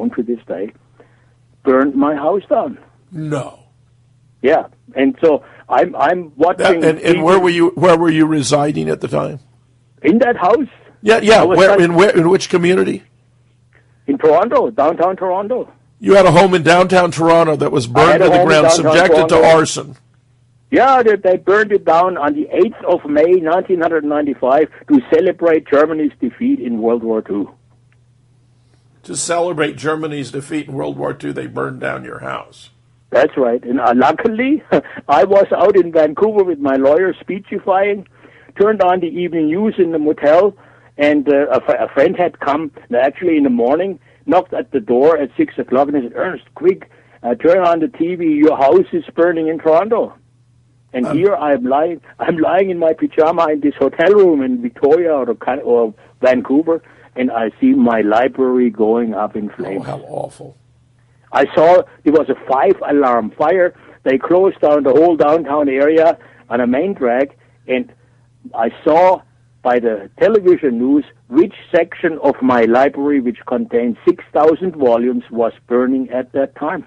burned my house down. No. Yeah. And so I'm watching. And where were you residing at the time? In that house. Yeah. In which community? In Toronto, downtown Toronto. You had a home in downtown Toronto that was burned to the ground, subjected to arson. Yeah, they burned it down on the 8th of May, 1995, to celebrate Germany's defeat in World War II. To celebrate Germany's defeat in World War II, they burned down your house. That's right. And luckily, I was out in Vancouver with my lawyer speechifying, turned on the evening news in the motel, and a friend had come, actually in the morning, knocked at the door at 6 o'clock, and I said, Ernst, quick, turn on the TV, your house is burning in Toronto. And here I'm lying in my pajama in this hotel room in Victoria or Vancouver, and I see my library going up in flames. Oh, how awful. I saw there was a 5-alarm fire. They closed down the whole downtown area on a main drag, and I saw by the television news which section of my library, which contained 6,000 volumes, was burning at that time.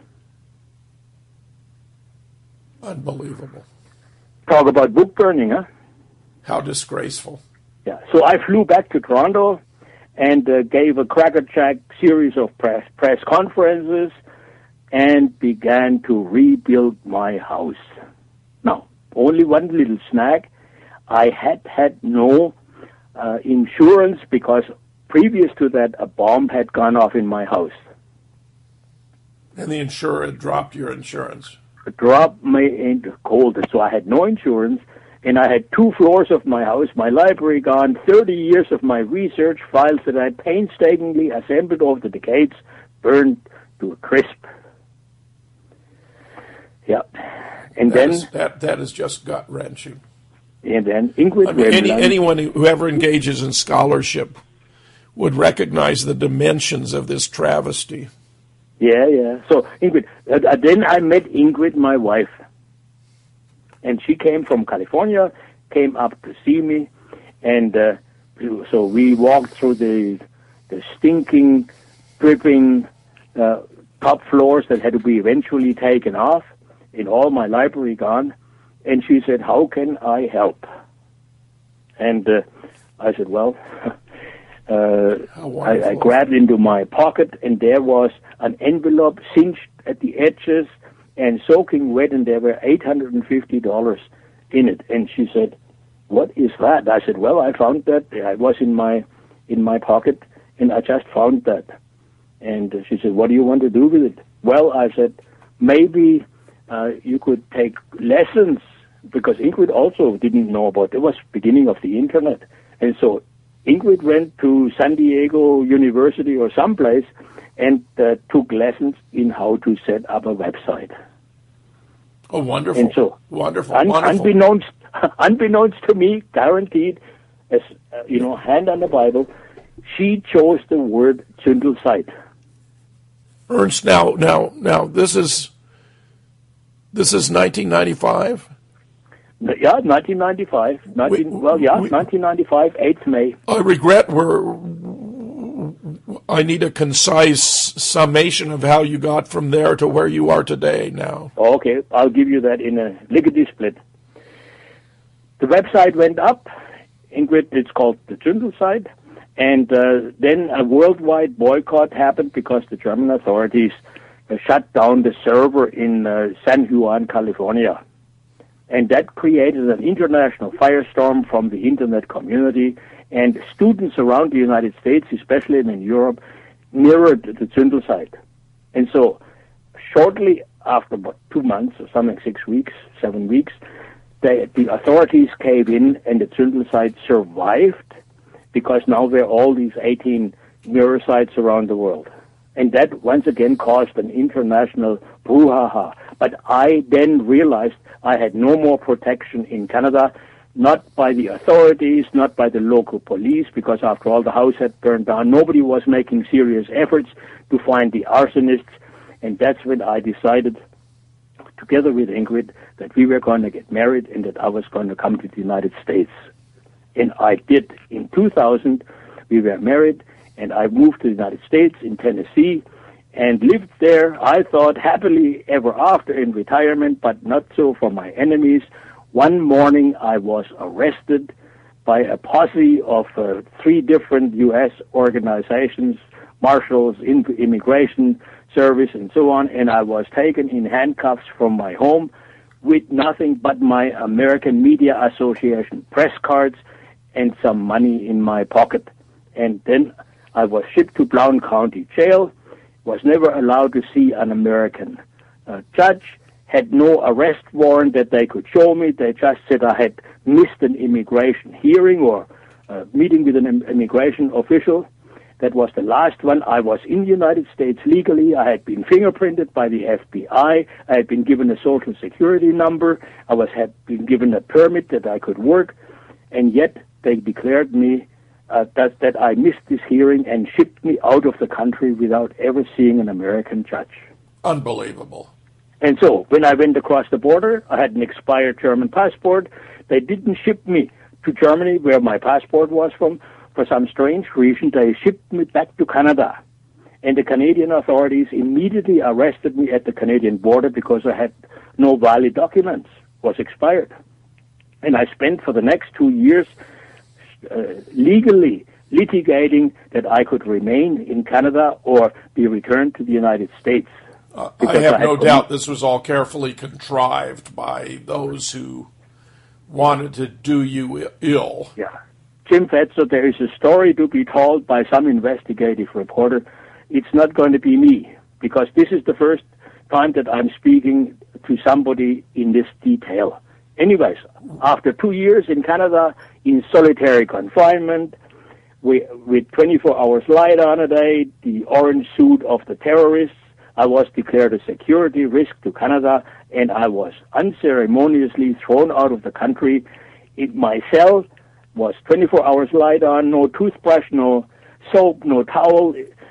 Unbelievable. Talk about book burning, huh? How disgraceful. Yeah. So I flew back to Toronto and gave a crackerjack series of press conferences and began to rebuild my house. Now, only one little snag. I had no insurance because previous to that, a bomb had gone off in my house. And the insurer dropped your insurance. Dropped me into cold. So I had no insurance, And I had 2 floors of my house, my library gone, 30 years of my research, files that I painstakingly assembled over the decades, burned to a crisp. Yeah. And that is just gut-wrenching. And then Ingrid anyone who ever engages in scholarship would recognize the dimensions of this travesty. Yeah. So Ingrid, then I met Ingrid, my wife. And she came from California, came up to see me, and so we walked through the stinking, dripping top floors that had to be eventually taken off, in all my library gone. And she said, "How can I help?" And I said, "Well," I grabbed into my pocket, and there was an envelope cinched at the edges and soaking wet, and there were $850 in it. And she said, "What is that?" I said, "Well, I found that. I was in my pocket, and I just found that." And she said, "What do you want to do with it?" Well, I said, "Maybe you could take lessons," because Ingrid also didn't know about it. It was beginning of the internet. And so Ingrid went to San Diego University or someplace and took lessons in how to set up a website. Oh, wonderful. And so, wonderful. Unbeknownst to me, guaranteed, as hand on the Bible, she chose the word Zündelzeit. Ernst, now, this is 1995? Yeah, 1995. 1995, 8th May. I regret I need a concise summation of how you got from there to where you are today now. Okay, I'll give you that in a lickety-split. The website went up. Ingrid, it's called the Zündelzeit. And then a worldwide boycott happened because the German authorities shut down the server in San Juan, California. And that created an international firestorm from the internet community, and students around the United States, especially in Europe, mirrored the Zündelzeit. And so shortly after about 2 months or something, 6 weeks, 7 weeks, the authorities caved in, and the Zündelzeit survived, because now there are all these 18 mirror sites around the world. And that once again caused an international brouhaha. But I then realized I had no more protection in Canada, not by the authorities, not by the local police, because after all the house had burned down. Nobody was making serious efforts to find the arsonists. And that's when I decided, together with Ingrid, that we were going to get married and that I was going to come to the United States. And I did. In 2000, we were married, and I moved to the United States in Tennessee and lived there, I thought, happily ever after in retirement, but not so for my enemies. One morning I was arrested by a posse of 3 different U.S. organizations, marshals, immigration service, and so on, and I was taken in handcuffs from my home with nothing but my American Media Association press cards and some money in my pocket. And then I was shipped to Blount County Jail, was never allowed to see an American judge, had no arrest warrant that they could show me. They just said I had missed an immigration hearing or meeting with an immigration official. That was the last one. I was in the United States legally. I had been fingerprinted by the FBI. I had been given a social security number. had been given a permit that I could work. And yet they declared me that I missed this hearing and shipped me out of the country without ever seeing an American judge. Unbelievable. And so when I went across the border, I had an expired German passport. They didn't ship me to Germany, where my passport was from. For some strange reason, they shipped me back to Canada. And the Canadian authorities immediately arrested me at the Canadian border because I had no valid documents, was expired. And I spent for the next 2 years legally litigating that I could remain in Canada or be returned to the United States. I have no doubt this was all carefully contrived by those who wanted to do you ill. Yeah. Jim Fetzer, there is a story to be told by some investigative reporter. It's not going to be me, because this is the first time that I'm speaking to somebody in this detail. Anyways, after 2 years in Canada, in solitary confinement, with 24 hours light on a day, the orange suit of the terrorists, I was declared a security risk to Canada, and I was unceremoniously thrown out of the country. My cell was 24 hours light on, no toothbrush, no soap, no towel.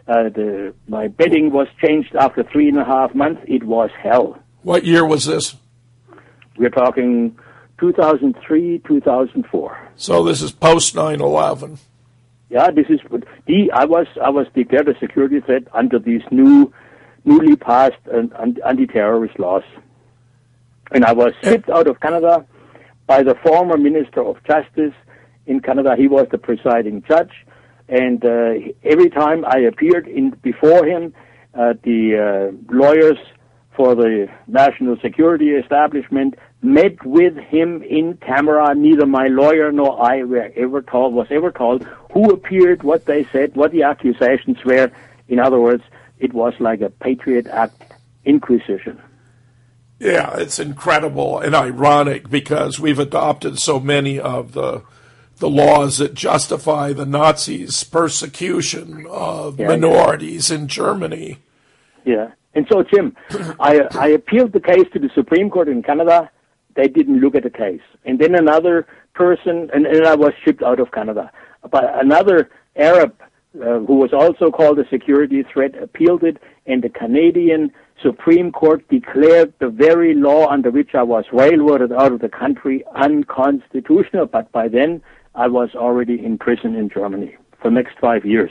My bedding was changed after 3.5 months. It was hell. What year was this? We're talking 2003, 2004. So this is post 9/11. Yeah, this is I was declared a security threat under these newly passed anti-terrorist laws, and I was shipped out of Canada by the former Minister of Justice in Canada. He was the presiding judge, and every time I appeared before him, the lawyers for the national security establishment met with him in camera. Neither my lawyer nor I was ever told who appeared, what they said, what the accusations were. In other words, it was like a Patriot Act inquisition. Yeah, it's incredible and ironic because we've adopted so many of the laws that justify the Nazis' persecution of minorities in Germany. Yeah. And so, Jim, I appealed the case to the Supreme Court in Canada. They didn't look at the case. And then another person, and I was shipped out of Canada. But another Arab who was also called a security threat appealed it, and the Canadian Supreme Court declared the very law under which I was railroaded out of the country unconstitutional. But by then, I was already in prison in Germany for the next 5 years.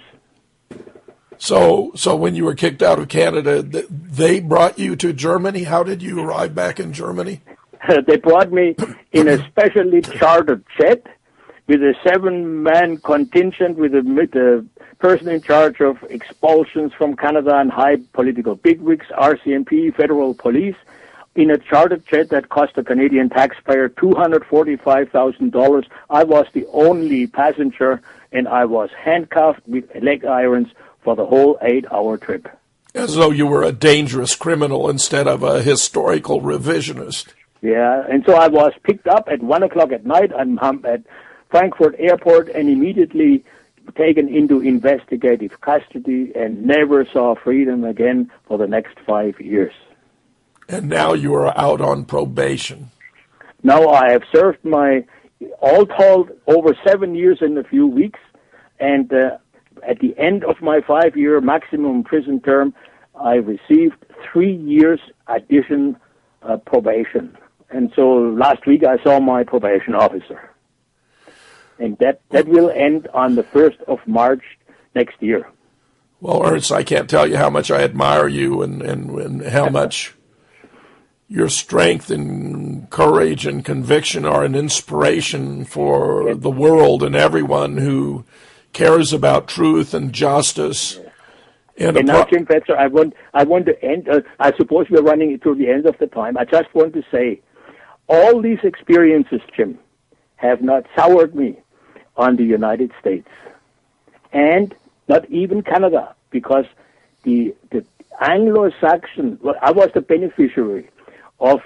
So when you were kicked out of Canada, they brought you to Germany. How did you arrive back in Germany? They brought me in a specially chartered jet with a 7-man contingent with a person in charge of expulsions from Canada and high political bigwigs, RCMP, federal police, in a chartered jet that cost the Canadian taxpayer $245,000. I was the only passenger, and I was handcuffed with leg irons for the whole 8-hour trip. As though you were a dangerous criminal instead of a historical revisionist. Yeah, and so I was picked up at 1 o'clock at night at Frankfurt Airport and immediately taken into investigative custody and never saw freedom again for the next 5 years. And now you are out on probation. Now I have served all told, over 7 years and a few weeks, and at the end of my 5-year maximum prison term, I received 3 years addition probation. And so last week I saw my probation officer. And that will end on the 1st of March next year. Well, Ernst, I can't tell you how much I admire you and how much your strength and courage and conviction are an inspiration for the world and everyone who cares about truth and justice. And now, Jim Fetzer, I want to end. I suppose we're running to the end of the time. I just want to say, all these experiences, Jim, have not soured me on the United States, and not even Canada, because the Anglo-Saxon. Well, I was the beneficiary of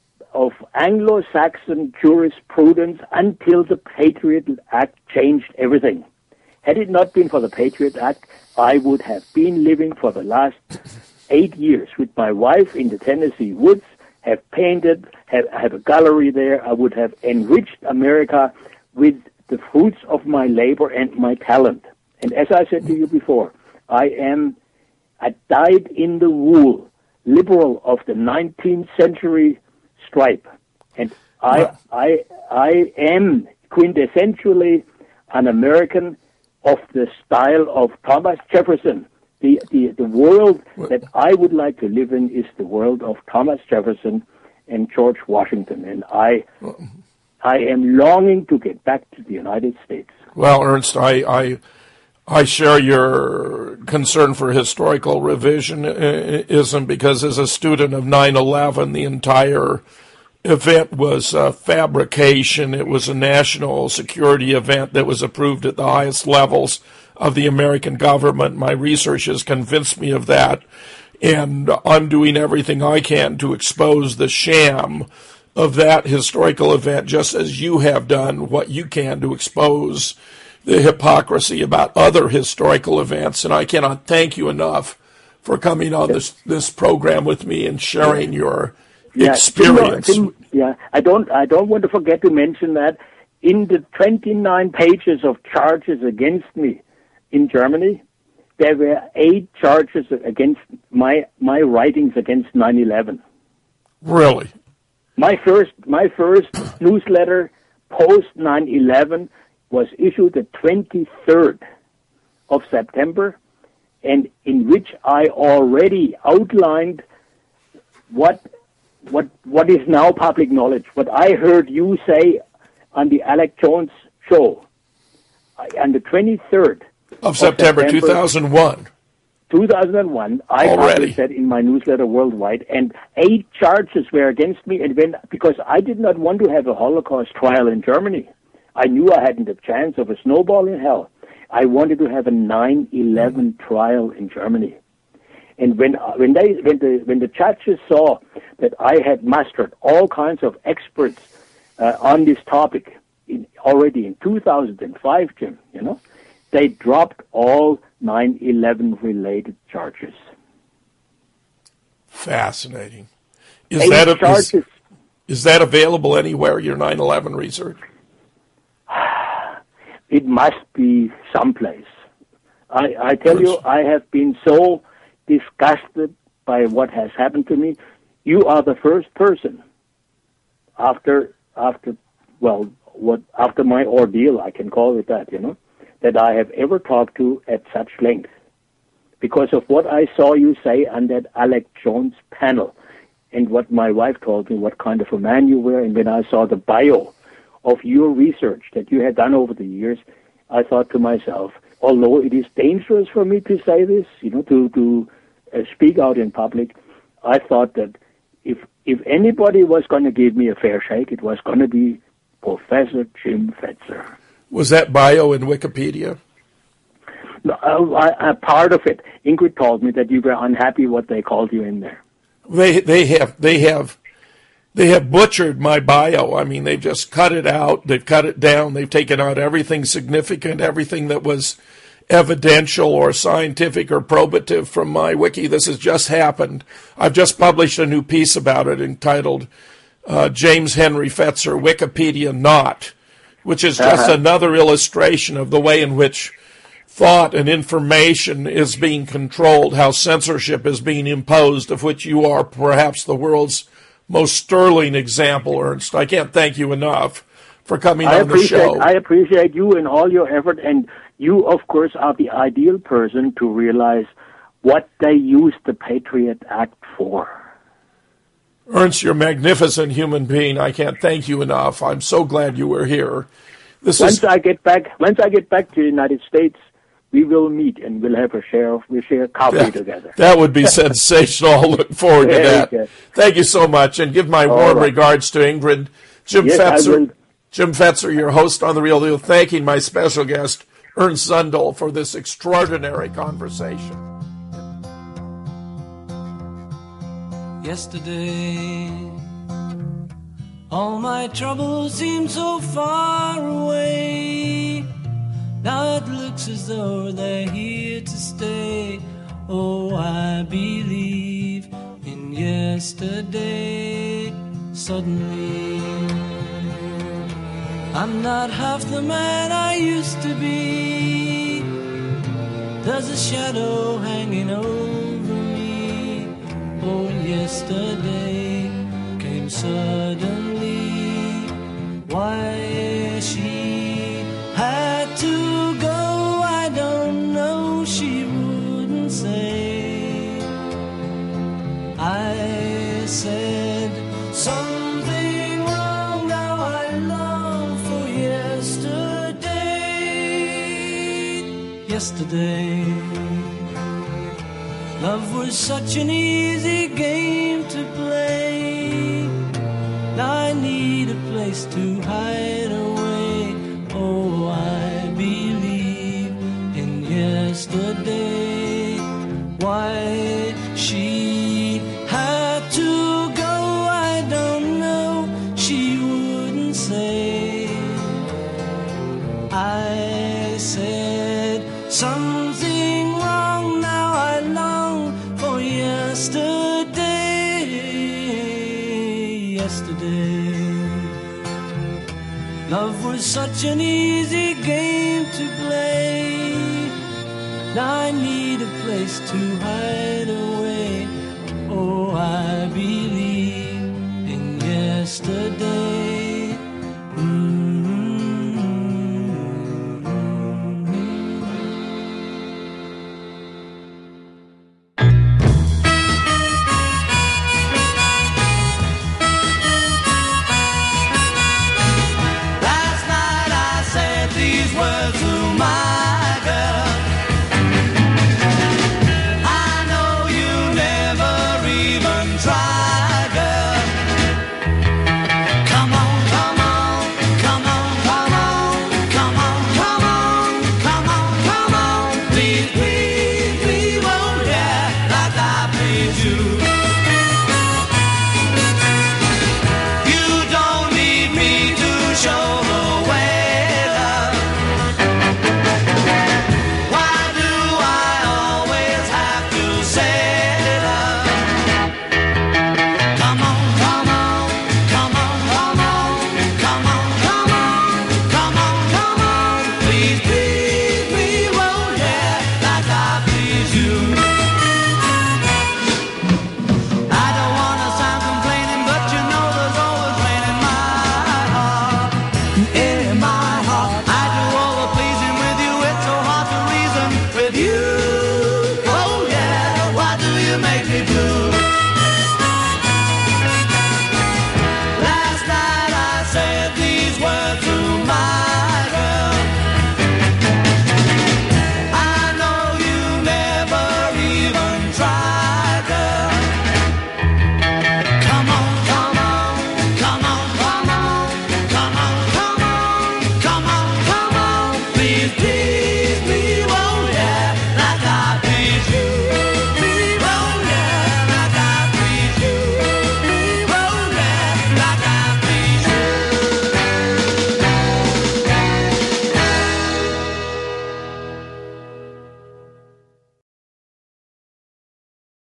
Anglo-Saxon jurisprudence until the Patriot Act changed everything. Had it not been for the Patriot Act, I would have been living for the last 8 years with my wife in the Tennessee woods, have painted, have a gallery there. I would have enriched America with the fruits of my labor and my talent. And as I said to you before, I am a dyed-in-the-wool liberal of the 19th century stripe. And I am quintessentially an American of the style of Thomas Jefferson. The world that I would like to live in is the world of Thomas Jefferson and George Washington. And I am longing to get back to the United States. Well, Ernst, I share your concern for historical revisionism because as a student of 9/11, the entire event was fabrication. It was a national security event that was approved at the highest levels of the American government. My research has convinced me of that, and I'm doing everything I can to expose the sham of that historical event, just as you have done what you can to expose the hypocrisy about other historical events. And I cannot thank you enough for coming on this program with me and sharing your experience. I don't want to forget to mention that in the 29 pages of charges against me in Germany, there were 8 charges against my writings against 9/11. Really? My first newsletter post 9/11 was issued the 23rd of September, and in which I already outlined what is now public knowledge. What I heard you say on the Alex Jones show on the 23rd of September 2001. 2001, I published that in my newsletter worldwide, and 8 charges were against me, and because I did not want to have a Holocaust trial in Germany. I knew I hadn't a chance of a snowball in hell. I wanted to have a 9/11 trial in Germany. And when the judges saw that I had mustered all kinds of experts on this topic already in 2005, Jim, they dropped all 9/11 related charges. Fascinating. Is that available anywhere, your 9/11 research? It must be someplace. I tell you, I have been so disgusted by what has happened to me. You are the first person after my ordeal, I can call it that, that I have ever talked to at such length, because of what I saw you say on that Alex Jones panel, and what my wife told me, what kind of a man you were, and when I saw the bio of your research that you had done over the years, I thought to myself, although it is dangerous for me to say this, to speak out in public, I thought that if anybody was going to give me a fair shake, it was going to be Professor Jim Fetzer. Was that bio in Wikipedia? No, part of it. Ingrid told me that you were unhappy what they called you in there. They have butchered my bio. I mean, they've just cut it out. They've cut it down. They've taken out everything significant, everything that was evidential or scientific or probative from my wiki. This has just happened. I've just published a new piece about it entitled James Henry Fetzer, Wikipedia Not, which is just another illustration of the way in which thought and information is being controlled, how censorship is being imposed, of which you are perhaps the world's most sterling example, Ernst. I can't thank you enough for coming on the show. I appreciate you and all your effort, and you, of course, are the ideal person to realize what they used the Patriot Act for. Ernst, you're a magnificent human being. I can't thank you enough. I'm so glad you were here. Once I get back to the United States, we will meet and we'll share coffee together. That would be sensational. I'll look forward to that. Okay. Thank you so much, and give my warm regards to Ingrid. Jim Fetzer, your host on The Real Deal, thanking my special guest, Ernst Zundel, for this extraordinary conversation. Yesterday, all my troubles seemed so far away. Now it looks as though they're here to stay. Oh, I believe in yesterday. Suddenly, I'm not half the man I used to be. There's a shadow hanging over me. Oh, yesterday came suddenly. Why she had to go, I don't know, she wouldn't say. I said something wrong, now I long for yesterday. Yesterday, love was such an easy game to play. Now I need a place to hide away. Oh, I believe in yesterday. Why she had to go, I don't know. yesterday. Love was such an easy game to play. Now I need a place to hide away. Oh, I believe in yesterday.